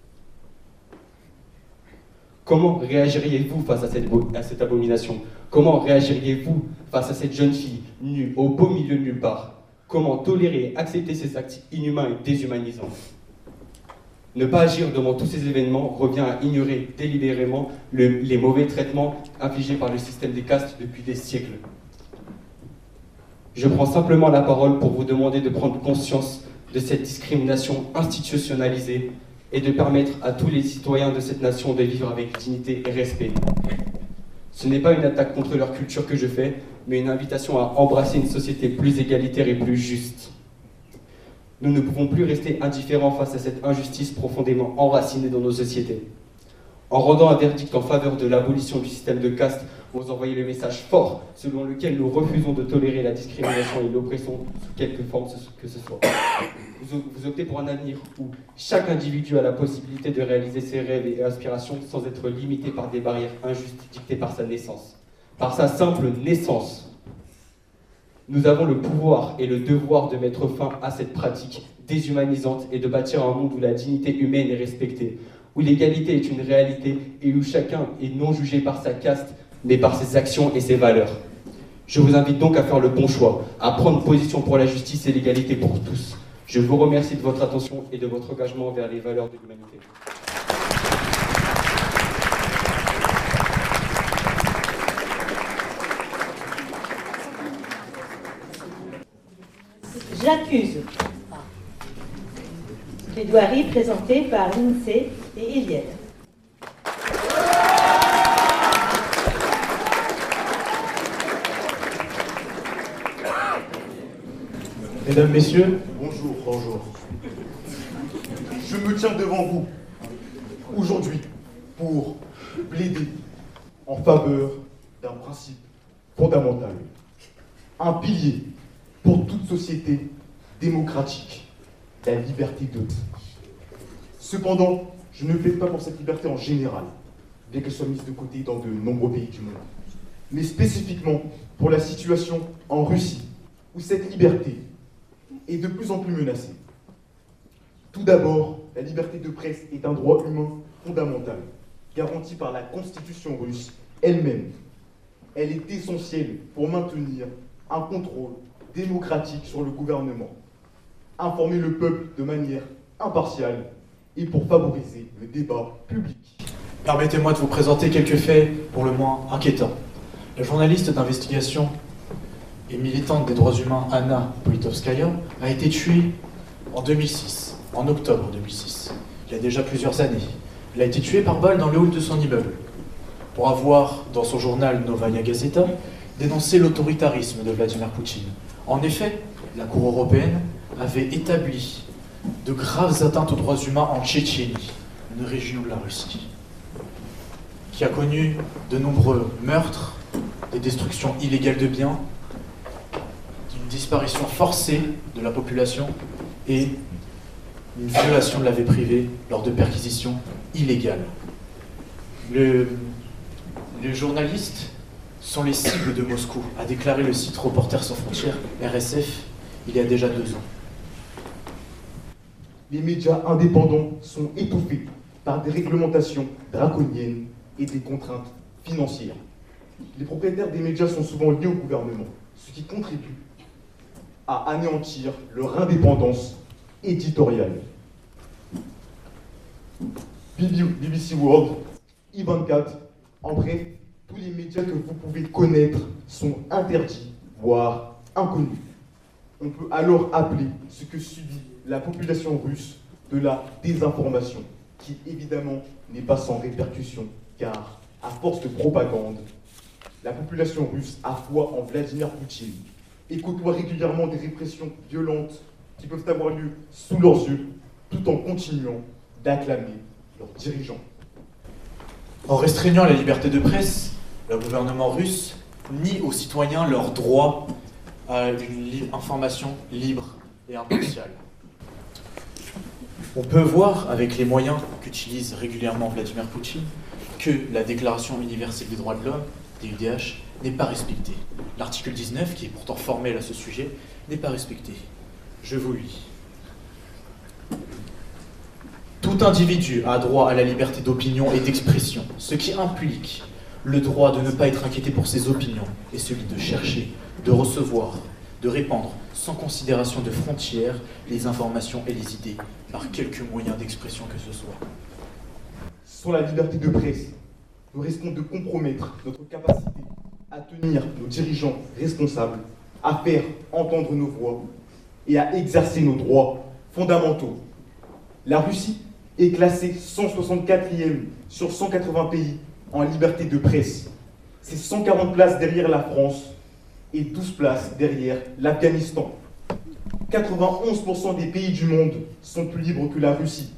Comment réagiriez-vous face à cette abomination? Comment réagiriez-vous face à cette jeune fille nue au beau milieu de nulle part? Comment tolérer et accepter ces actes inhumains et déshumanisants? Ne pas agir devant tous ces événements revient à ignorer délibérément les mauvais traitements infligés par le système des castes depuis des siècles. Je prends simplement la parole pour vous demander de prendre conscience de cette discrimination institutionnalisée et de permettre à tous les citoyens de cette nation de vivre avec dignité et respect. Ce n'est pas une attaque contre leur culture que je fais, mais une invitation à embrasser une société plus égalitaire et plus juste. Nous ne pouvons plus rester indifférents face à cette injustice profondément enracinée dans nos sociétés. En rendant un verdict en faveur de l'abolition du système de caste, vous envoyez le message fort selon lequel nous refusons de tolérer la discrimination et l'oppression sous quelque forme que ce soit. Vous optez pour un avenir où chaque individu a la possibilité de réaliser ses rêves et aspirations sans être limité par des barrières injustes dictées par sa naissance, par sa simple naissance. Nous avons le pouvoir et le devoir de mettre fin à cette pratique déshumanisante et de bâtir un monde où la dignité humaine est respectée, où l'égalité est une réalité et où chacun est non jugé par sa caste, mais par ses actions et ses valeurs. Je vous invite donc à faire le bon choix, à prendre position pour la justice et l'égalité pour tous. Je vous remercie de votre attention et de votre engagement vers les valeurs de l'humanité. J'accuse Plaidoirie présentée par l'INSEE et Eliel. Mesdames, Messieurs, bonjour, bonjour. Je me tiens devant vous aujourd'hui pour plaider en faveur d'un principe fondamental, un pilier pour toute société démocratique, la liberté de vie. Cependant, je ne plaide pas pour cette liberté en général, bien qu'elle soit mise de côté dans de nombreux pays du monde, mais spécifiquement pour la situation en Russie, où cette liberté est de plus en plus menacée. Tout d'abord, la liberté de presse est un droit humain fondamental, garanti par la Constitution russe elle-même. Elle est essentielle pour maintenir un contrôle démocratique sur le gouvernement, informer le peuple de manière impartiale et pour favoriser le débat public. Permettez-moi de vous présenter quelques faits pour le moins inquiétants. La journaliste d'investigation et militante des droits humains Anna Politkovskaya a été tuée en 2006, en octobre 2006, il y a déjà plusieurs années. Elle a été tuée par balle dans le hall de son immeuble, pour avoir, dans son journal Novaya Gazeta, dénoncé l'autoritarisme de Vladimir Poutine. En effet, la Cour européenne avait établi de graves atteintes aux droits humains en Tchétchénie, une région de la Russie, qui a connu de nombreux meurtres, des destructions illégales de biens, une disparition forcée de la population et une violation de la vie privée lors de perquisitions illégales. Les journalistes sont les cibles de Moscou, a déclaré le site Reporters sans frontières, RSF, il y a déjà 2 ans. Les médias indépendants sont étouffés par des réglementations draconiennes et des contraintes financières. Les propriétaires des médias sont souvent liés au gouvernement, ce qui contribue à anéantir leur indépendance éditoriale. BBC World, I24, en bref, tous les médias que vous pouvez connaître sont interdits, voire inconnus. On peut alors appeler ce que subit la population russe de la désinformation, qui évidemment n'est pas sans répercussion, car à force de propagande, la population russe a foi en Vladimir Poutine et côtoie régulièrement des répressions violentes qui peuvent avoir lieu sous leurs yeux, tout en continuant d'acclamer leurs dirigeants. En restreignant la liberté de presse, le gouvernement russe nie aux citoyens leur droit à une information libre et impartiale. On peut voir, avec les moyens qu'utilise régulièrement Vladimir Poutine, que la Déclaration universelle des droits de l'homme, DUDH, n'est pas respectée. L'article 19, qui est pourtant formel à ce sujet, n'est pas respecté. Je vous lis. Tout individu a droit à la liberté d'opinion et d'expression, ce qui implique le droit de ne pas être inquiété pour ses opinions et celui de chercher, de recevoir, de répandre, sans considération de frontières, les informations et les idées, par quelque moyen d'expression que ce soit. Sur la liberté de presse, nous risquons de compromettre notre capacité à tenir nos dirigeants responsables, à faire entendre nos voix et à exercer nos droits fondamentaux. La Russie est classée 164e sur 180 pays en liberté de presse. C'est 140 places derrière la France et 12 places derrière l'Afghanistan. 91% des pays du monde sont plus libres que la Russie.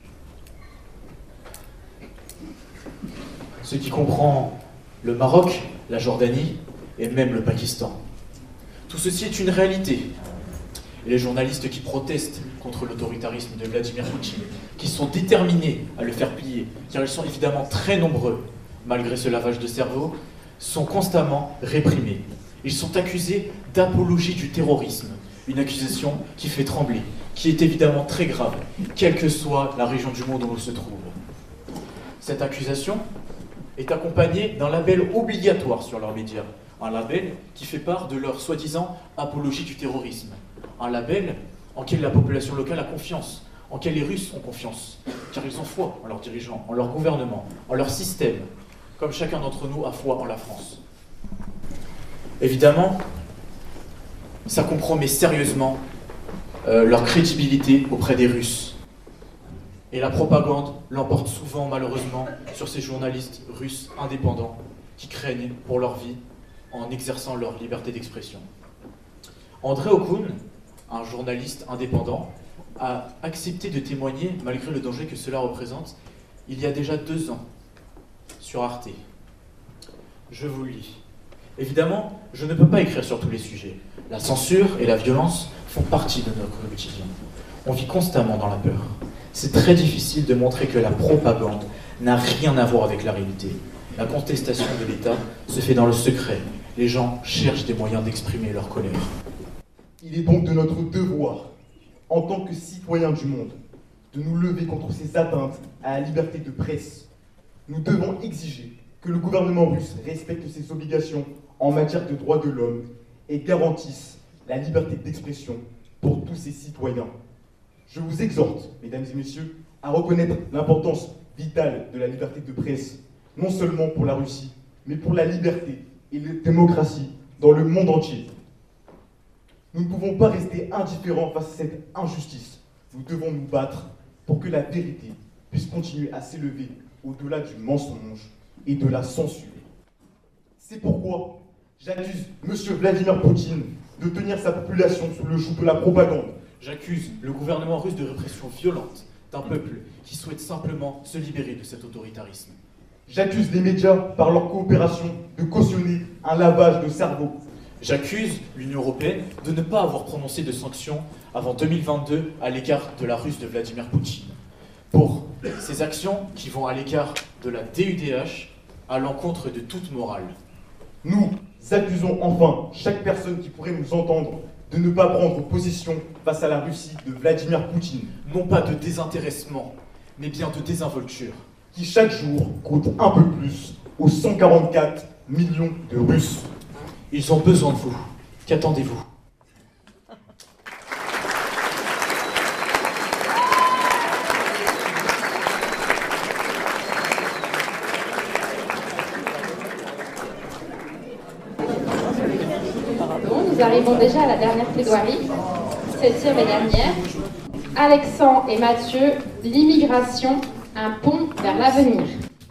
Ce qui comprend le Maroc, la Jordanie et même le Pakistan. Tout ceci est une réalité. Et les journalistes qui protestent contre l'autoritarisme de Vladimir Poutine, qui sont déterminés à le faire plier, car ils sont évidemment très nombreux, malgré ce lavage de cerveau, sont constamment réprimés. Ils sont accusés d'apologie du terrorisme, une accusation qui fait trembler, qui est évidemment très grave, quelle que soit la région du monde où on se trouve. Cette accusation est accompagnée d'un label obligatoire sur leurs médias, un label qui fait part de leur soi-disant apologie du terrorisme, un label en quel la population locale a confiance, en quel les Russes ont confiance, car ils ont foi en leurs dirigeants, en leur gouvernement, en leur système, comme chacun d'entre nous a foi en la France. Évidemment, ça compromet sérieusement leur crédibilité auprès des Russes. Et la propagande l'emporte souvent, malheureusement, sur ces journalistes russes indépendants qui craignent pour leur vie en exerçant leur liberté d'expression. André Okun, un journaliste indépendant, a accepté de témoigner, malgré le danger que cela représente, il y a déjà 2 ans, sur Arte. Je vous le lis. Évidemment, je ne peux pas écrire sur tous les sujets. La censure et la violence font partie de notre quotidien. On vit constamment dans la peur. C'est très difficile de montrer que la propagande n'a rien à voir avec la réalité. La contestation de l'État se fait dans le secret. Les gens cherchent des moyens d'exprimer leur colère. Il est donc de notre devoir, en tant que citoyens du monde, de nous lever contre ces atteintes à la liberté de presse. Nous devons exiger que le gouvernement russe respecte ses obligations en matière de droits de l'homme et garantisse la liberté d'expression pour tous ses citoyens. Je vous exhorte, mesdames et messieurs, à reconnaître l'importance vitale de la liberté de presse, non seulement pour la Russie, mais pour la liberté et la démocratie dans le monde entier. Nous ne pouvons pas rester indifférents face à cette injustice. Nous devons nous battre pour que la vérité puisse continuer à s'élever au-delà du mensonge et de la censure. C'est pourquoi j'accuse M. Vladimir Poutine de tenir sa population sous le joug de la propagande. J'accuse le gouvernement russe de répression violente d'un peuple qui souhaite simplement se libérer de cet autoritarisme. J'accuse les médias, par leur coopération, de cautionner un lavage de cerveau. J'accuse l'Union européenne de ne pas avoir prononcé de sanctions avant 2022 à l'égard de la Russie de Vladimir Poutine, pour ces actions qui vont à l'égard de la DUDH, à l'encontre de toute morale. Nous accusons enfin chaque personne qui pourrait nous entendre de ne pas prendre position face à la Russie de Vladimir Poutine. Non pas de désintéressement, mais bien de désinvolture. Qui chaque jour coûte un peu plus aux 144 millions de Russes. Ils ont besoin de vous. Qu'attendez-vous ? Nous arrivons déjà à la dernière plaidoirie, 7e et dernière. Alexandre et Mathieu, l'immigration, un pont vers l'avenir.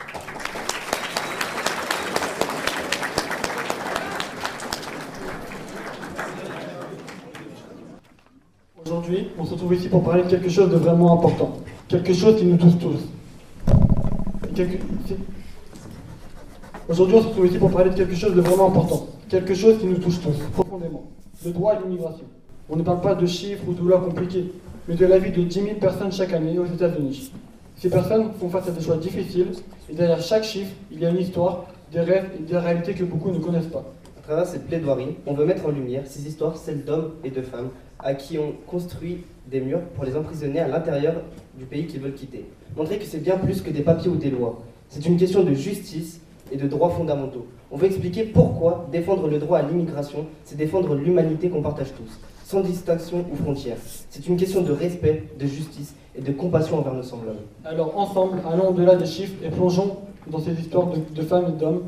Aujourd'hui, on se retrouve ici pour parler de quelque chose de vraiment important. Quelque chose qui nous touche tous. Aujourd'hui, on se retrouve ici pour parler de quelque chose de vraiment important. Quelque chose qui nous touche tous, profondément. Le droit à l'immigration. On ne parle pas de chiffres ou de lois compliquées, mais de la vie de 10 000 personnes chaque année aux États-Unis. Ces personnes font face à des choix difficiles, et derrière chaque chiffre, il y a une histoire, des rêves et des réalités que beaucoup ne connaissent pas. À travers cette plaidoirie, on veut mettre en lumière ces histoires, celles d'hommes et de femmes, à qui on construit des murs pour les emprisonner à l'intérieur du pays qu'ils veulent quitter. Montrer que c'est bien plus que des papiers ou des lois. C'est une question de justice et de droits fondamentaux. On veut expliquer pourquoi défendre le droit à l'immigration, c'est défendre l'humanité qu'on partage tous, sans distinction ou frontières. C'est une question de respect, de justice et de compassion envers nos semblables. Alors ensemble, allons au-delà des chiffres et plongeons dans ces histoires de femmes et d'hommes.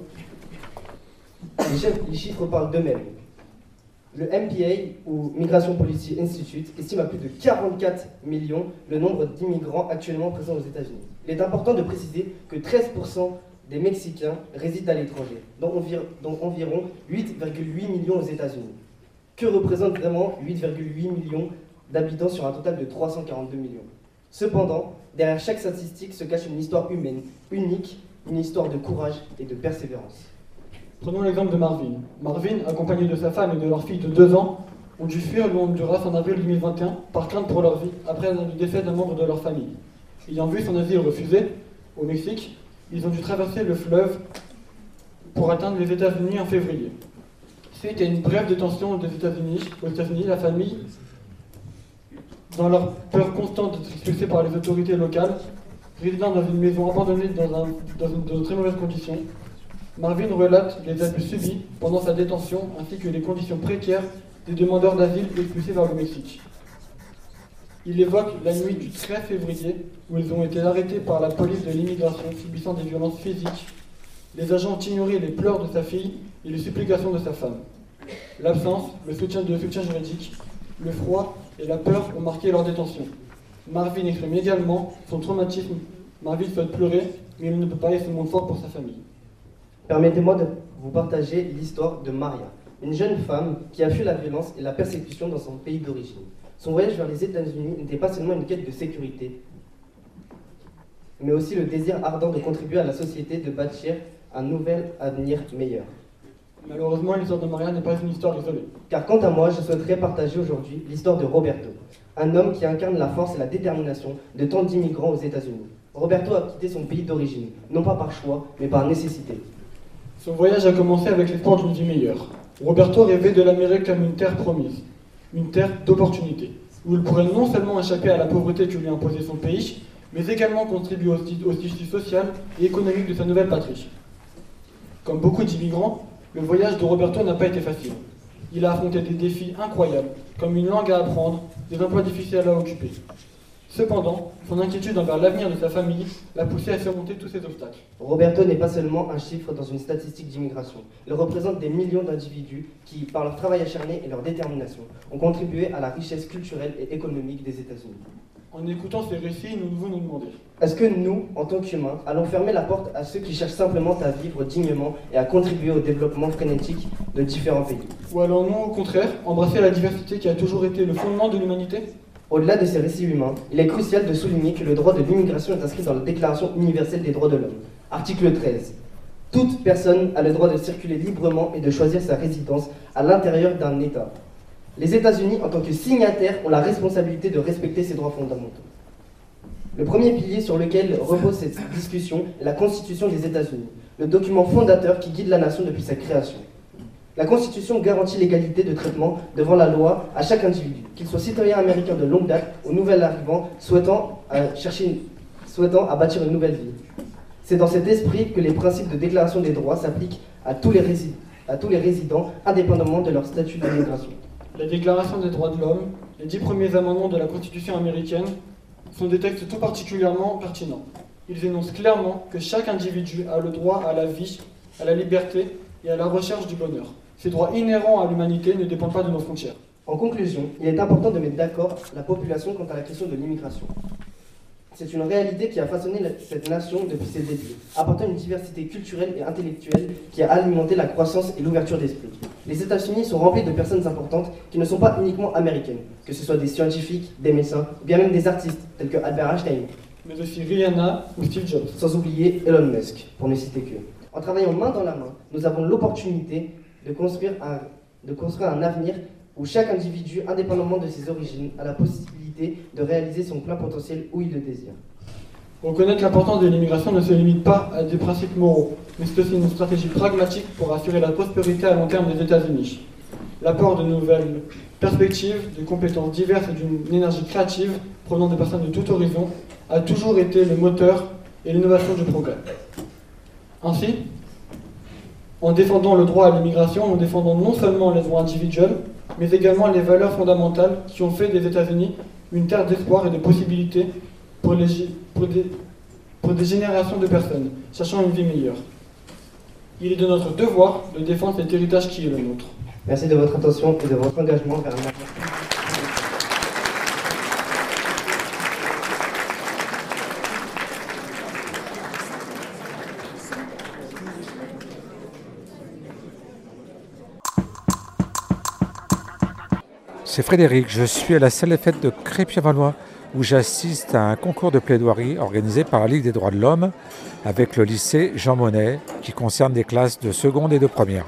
Les chiffres parlent d'eux-mêmes. Le MPA, ou Migration Policy Institute, estime à plus de 44 millions le nombre d'immigrants actuellement présents aux États-Unis. Il est important de préciser que 13% des Mexicains résident à l'étranger, dont environ 8,8 millions aux États-Unis. Que représentent vraiment 8,8 millions d'habitants sur un total de 342 millions? Cependant, derrière chaque statistique se cache une histoire humaine, unique, une histoire de courage et de persévérance. Prenons l'exemple de Marvin. Marvin, accompagné de sa femme et de leur fille de 2 ans, ont dû fuir le Honduras en avril 2021 par crainte pour leur vie après le décès d'un membre de leur famille. Ayant vu son asile refusé au Mexique, ils ont dû traverser le fleuve pour atteindre les États-Unis en février. Suite à une brève détention aux États-Unis, la famille, dans leur peur constante d'être expulsée par les autorités locales, résidant dans une maison abandonnée dans de très mauvaises conditions, Marvin relate les abus subis pendant sa détention ainsi que les conditions précaires des demandeurs d'asile expulsés vers le Mexique. Il évoque la nuit du 13 février où ils ont été arrêtés par la police de l'immigration subissant des violences physiques. Les agents ont ignoré les pleurs de sa fille et les supplications de sa femme. L'absence, le soutien juridique, le froid et la peur ont marqué leur détention. Marvin exprime également son traumatisme. Marvin souhaite pleurer, mais il ne peut pas et se montre fort pour sa famille. Permettez-moi de vous partager l'histoire de Maria, une jeune femme qui a fui la violence et la persécution dans son pays d'origine. Son voyage vers les États-Unis n'était pas seulement une quête de sécurité, mais aussi le désir ardent de contribuer à la société, de bâtir un nouvel avenir meilleur. Malheureusement, l'histoire de Maria n'est pas une histoire isolée. Car quant à moi, je souhaiterais partager aujourd'hui l'histoire de Roberto, un homme qui incarne la force et la détermination de tant d'immigrants aux États-Unis. Roberto a quitté son pays d'origine, non pas par choix, mais par nécessité. Son voyage a commencé avec l'espoir d'une vie meilleure. Roberto rêvait de l'Amérique comme une terre promise, une terre d'opportunités, où il pourrait non seulement échapper à la pauvreté que lui imposait son pays, mais également contribuer au tissu social et économique de sa nouvelle patrie. Comme beaucoup d'immigrants, le voyage de Roberto n'a pas été facile. Il a affronté des défis incroyables, comme une langue à apprendre, des emplois difficiles à occuper. Cependant, son inquiétude envers l'avenir de sa famille l'a poussé à surmonter tous ces obstacles. Roberto n'est pas seulement un chiffre dans une statistique d'immigration. Il représente des millions d'individus qui, par leur travail acharné et leur détermination, ont contribué à la richesse culturelle et économique des États-Unis. En écoutant ces récits, nous devons nous demander: est-ce que nous, en tant qu'humains, allons fermer la porte à ceux qui cherchent simplement à vivre dignement et à contribuer au développement frénétique de différents pays? Ou allons-nous, au contraire, embrasser la diversité qui a toujours été le fondement de l'humanité? Au-delà de ces récits humains, il est crucial de souligner que le droit de l'immigration est inscrit dans la Déclaration universelle des droits de l'homme. Article 13. Toute personne a le droit de circuler librement et de choisir sa résidence à l'intérieur d'un État. Les États-Unis, en tant que signataires, ont la responsabilité de respecter ces droits fondamentaux. Le premier pilier sur lequel repose cette discussion est la Constitution des États-Unis, le document fondateur qui guide la nation depuis sa création. La Constitution garantit l'égalité de traitement devant la loi à chaque individu, qu'il soit citoyen américain de longue date ou nouvel arrivant souhaitant à bâtir une nouvelle vie. C'est dans cet esprit que les principes de déclaration des droits s'appliquent à tous les résidents, indépendamment de leur statut d'immigration. La Déclaration des droits de l'homme, les 10 premiers amendements de la Constitution américaine sont des textes tout particulièrement pertinents. Ils énoncent clairement que chaque individu a le droit à la vie, à la liberté et à la recherche du bonheur. Ces droits inhérents à l'humanité ne dépendent pas de nos frontières. En conclusion, il est important de mettre d'accord la population quant à la question de l'immigration. C'est une réalité qui a façonné cette nation depuis ses débuts, apportant une diversité culturelle et intellectuelle qui a alimenté la croissance et l'ouverture d'esprit. Les États-Unis sont remplis de personnes importantes qui ne sont pas uniquement américaines, que ce soit des scientifiques, des médecins, ou bien même des artistes, tels que Albert Einstein, mais aussi Rihanna ou Steve Jobs. Sans oublier Elon Musk, pour ne citer que. En travaillant main dans la main, nous avons l'opportunité de construire un avenir où chaque individu, indépendamment de ses origines, a la possibilité de réaliser son plein potentiel où il le désire. Reconnaître l'importance de l'immigration ne se limite pas à des principes moraux, mais c'est aussi une stratégie pragmatique pour assurer la prospérité à long terme des États-Unis. L'apport de nouvelles perspectives, de compétences diverses et d'une énergie créative provenant de personnes de tout horizon a toujours été le moteur et l'innovation du progrès. Ainsi, en défendant le droit à l'immigration, nous défendons non seulement les droits individuels, mais également les valeurs fondamentales qui ont fait des États-Unis une terre d'espoir et de possibilités pour des générations de personnes cherchant une vie meilleure. Il est de notre devoir de défendre cet héritage qui est le nôtre. Merci de votre attention et de votre engagement vers un avenir. C'est Frédéric, je suis à la salle des fêtes de Crépien-Valois où j'assiste à un concours de plaidoirie organisé par la Ligue des droits de l'homme avec le lycée Jean Monnet qui concerne des classes de seconde et de première.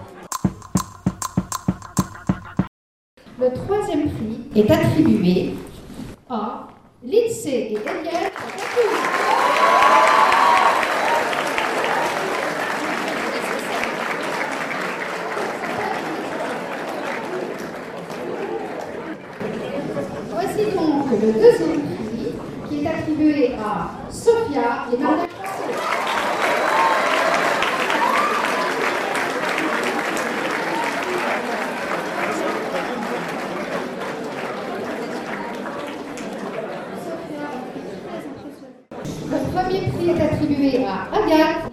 Le troisième prix est attribué à Lindsay et Daniel. Voici donc le deuxième prix qui est attribué à Sophia et Marlène. Le premier prix est attribué à Agathe.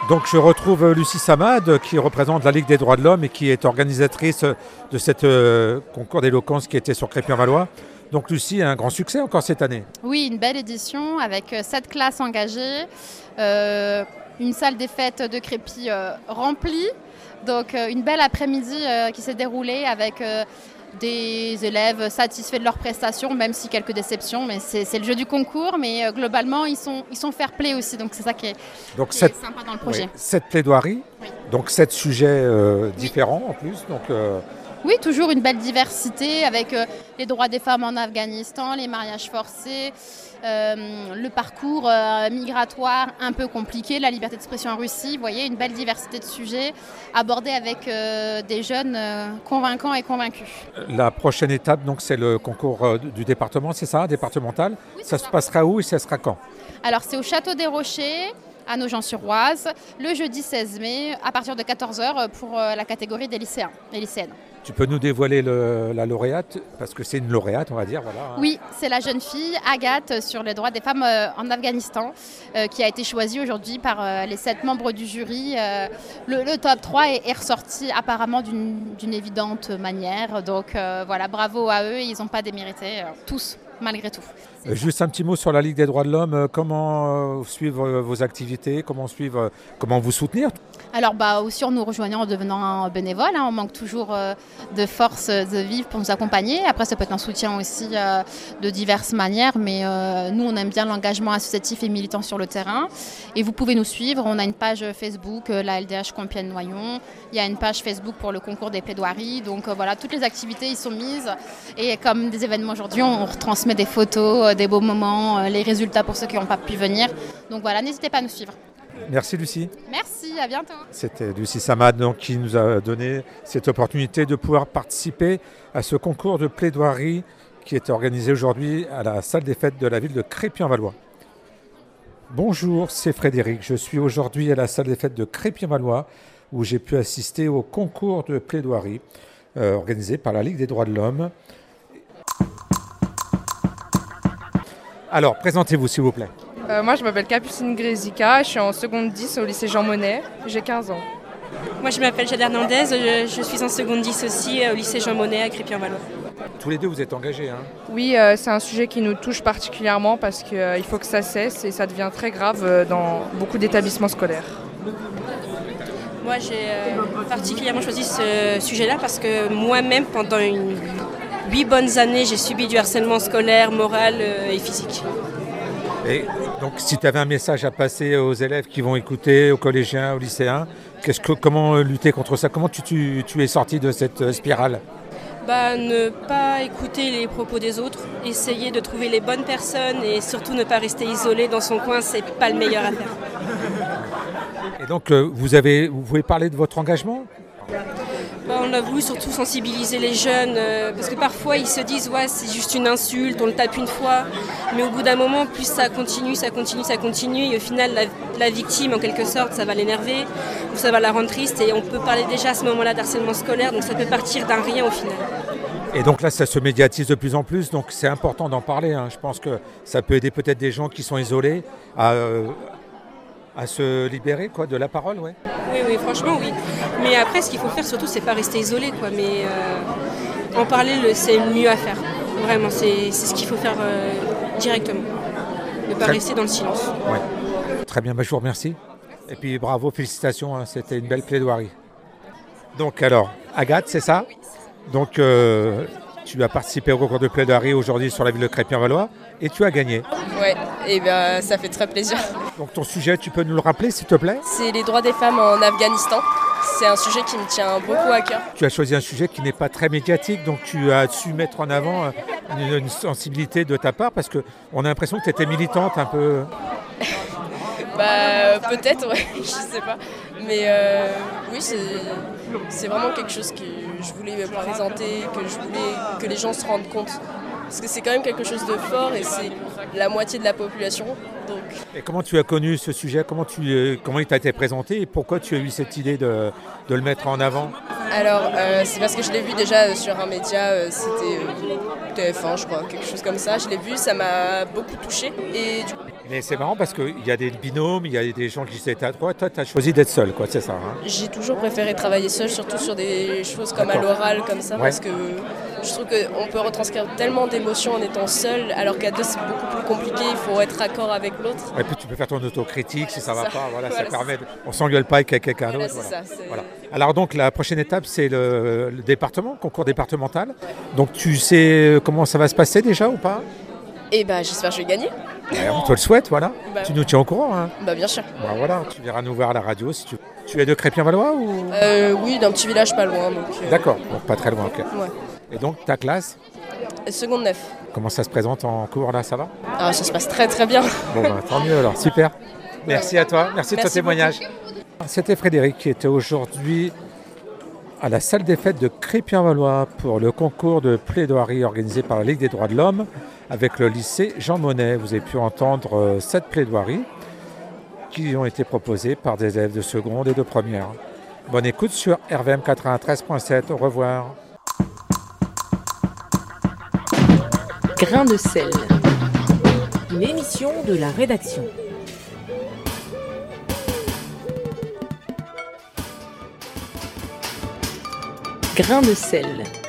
Donc je retrouve Lucie Samad qui représente la Ligue des droits de l'homme et qui est organisatrice de cette concours d'éloquence qui était sur Crépien-Valois. Donc Lucie, un grand succès encore cette année. Oui, une belle édition avec 7 classes engagées, une salle des fêtes de Crépy remplie. Donc une belle après-midi qui s'est déroulée avec des élèves satisfaits de leurs prestations, même si quelques déceptions, mais c'est le jeu du concours, mais globalement ils sont fair-play aussi, donc c'est ça qui est sympa dans le projet. Oui, 7 plaidoiries, oui. Donc 7 sujets différents en plus. Donc, Oui, toujours une belle diversité avec les droits des femmes en Afghanistan, les mariages forcés, le parcours migratoire un peu compliqué, la liberté d'expression en Russie. Vous voyez, une belle diversité de sujets abordés avec des jeunes convaincants et convaincus. La prochaine étape, donc, c'est le concours du département, c'est ça, départemental. Oui, ça se passera où et ça sera quand? Alors, c'est au Château des Rochers, à Nogent-sur-Oise, le jeudi 16 mai, à partir de 14h pour la catégorie des lycéens et lycéennes. Tu peux nous dévoiler la lauréate, parce que c'est une lauréate, on va dire. Voilà. Oui, c'est la jeune fille Agathe sur les droits des femmes en Afghanistan qui a été choisie aujourd'hui par les 7 membres du jury. Le top 3 est ressorti apparemment d'une évidente manière. Donc voilà, bravo à eux, ils n'ont pas démérité, tous, malgré tout. Juste un petit mot sur la Ligue des droits de l'homme. Comment suivre vos activités, comment vous soutenir? Alors aussi en nous rejoignant, en devenant bénévole. On manque toujours de force de vivre pour nous accompagner. Après, ça peut être un soutien aussi de diverses manières, mais nous, on aime bien l'engagement associatif et militant sur le terrain. Et vous pouvez nous suivre. On a une page Facebook, la LDH Compiègne-Noyon. Il y a une page Facebook pour le concours des plaidoiries. Donc voilà, toutes les activités y sont mises. Et comme des événements aujourd'hui, on retransmet des photos, des beaux moments, les résultats pour ceux qui n'ont pas pu venir. Donc voilà, n'hésitez pas à nous suivre. Merci Lucie. Merci, à bientôt. C'était Lucie Samad donc, qui nous a donné cette opportunité de pouvoir participer à ce concours de plaidoirie qui est organisé aujourd'hui à la salle des fêtes de la ville de Crépien-Valois. Bonjour, c'est Frédéric. Je suis aujourd'hui à la salle des fêtes de Crépien-Valois où j'ai pu assister au concours de plaidoirie organisé par la Ligue des droits de l'homme. Alors, présentez-vous s'il vous plaît. Moi, je m'appelle Capucine Grézica, je suis en seconde 10 au lycée Jean Monnet, j'ai 15 ans. Moi, je m'appelle Jade Hernandez, je suis en seconde 10 aussi au lycée Jean Monnet à Crépien-Valois. Tous les deux, vous êtes engagés, hein? Oui, c'est un sujet qui nous touche particulièrement parce qu'il faut que ça cesse et ça devient très grave dans beaucoup d'établissements scolaires. Moi, j'ai particulièrement choisi ce sujet-là parce que moi-même, pendant 8 bonnes années, j'ai subi du harcèlement scolaire, moral et physique. Et donc, si tu avais un message à passer aux élèves qui vont écouter, aux collégiens, aux lycéens, comment lutter contre ça? Comment tu es sorti de cette spirale? Ne pas écouter les propos des autres, essayer de trouver les bonnes personnes et surtout ne pas rester isolé dans son coin, c'est pas le meilleur à faire. Et donc, vous pouvez parler de votre engagement? On a voulu surtout sensibiliser les jeunes parce que parfois ils se disent ouais c'est juste une insulte, on le tape une fois, mais au bout d'un moment plus ça continue et au final la victime en quelque sorte ça va l'énerver ou ça va la rendre triste et on peut parler déjà à ce moment-là d'harcèlement scolaire donc ça peut partir d'un rien au final. Et donc là ça se médiatise de plus en plus donc c'est important d'en parler, hein. Je pense que ça peut aider peut-être des gens qui sont isolés à se libérer de la parole, ouais. Oui, franchement, oui. Mais après, ce qu'il faut faire surtout, c'est pas rester isolé, quoi. Mais en parler, c'est le mieux à faire. Vraiment, c'est ce qu'il faut faire directement. Ne pas rester dans le silence. Ouais. Très bien, je vous remercie. Et puis bravo, félicitations, hein, c'était une belle plaidoirie. Donc alors, Agathe, c'est ça? Oui. Donc tu as participé au concours de plaidoirie aujourd'hui sur la ville de Crépien-Valois et tu as gagné. Ouais, et bien ça fait très plaisir. Donc ton sujet, tu peux nous le rappeler s'il te plaît? C'est les droits des femmes en Afghanistan. C'est un sujet qui me tient beaucoup à cœur. Tu as choisi un sujet qui n'est pas très médiatique, donc tu as su mettre en avant une sensibilité de ta part parce qu'on a l'impression que tu étais militante un peu. Peut-être, ouais, je sais pas. Mais oui, c'est vraiment quelque chose que je voulais me présenter, que je voulais que les gens se rendent compte. Parce que c'est quand même quelque chose de fort et c'est la moitié de la population. Donc. Et comment tu as connu ce sujet? Comment il t'a été présenté et pourquoi tu as eu cette idée de le mettre en avant? Alors, c'est parce que je l'ai vu déjà sur un média, c'était TF1, je crois, quelque chose comme ça. Je l'ai vu, ça m'a beaucoup touchée. Mais c'est marrant parce qu'il y a des binômes, il y a des gens qui disaient toi, tu as choisi d'être seul, quoi, c'est ça. Hein. J'ai toujours préféré travailler seul, surtout sur des choses comme à l'oral, comme ça, parce que je trouve qu'on peut retranscrire tellement d'émotions en étant seul, alors qu'à deux, c'est beaucoup plus compliqué, il faut être raccord avec l'autre. Et puis tu peux faire ton autocritique si ça va pas, ça permet, on s'engueule pas avec quelqu'un d'autre. Voilà. Alors donc la prochaine étape, c'est le département, concours départemental. Donc tu sais comment ça va se passer déjà ou pas? Et j'espère que je vais gagner. On te le souhaite, voilà. Tu nous tiens au courant. Hein. Bien sûr. Voilà, tu viendras nous voir à la radio si tu veux. Tu es de Crépien-Vallois ou Oui, d'un petit village pas loin. D'accord, donc pas très loin. Okay. Ouais. Et donc ta classe? Seconde 9. Comment ça se présente en cours là, ça va? Ça se passe très très bien. Bon tant mieux alors, super. Merci à toi, merci de ton témoignage. C'était Frédéric qui était aujourd'hui à la salle des fêtes de Crépien-Vallois pour le concours de plaidoirie organisé par la Ligue des droits de l'homme avec le lycée Jean Monnet. Vous avez pu entendre 7 plaidoiries qui ont été proposées par des élèves de seconde et de première. Bonne écoute sur RVM 93.7. Au revoir. Grain de sel. Une émission de la rédaction. Grain de sel.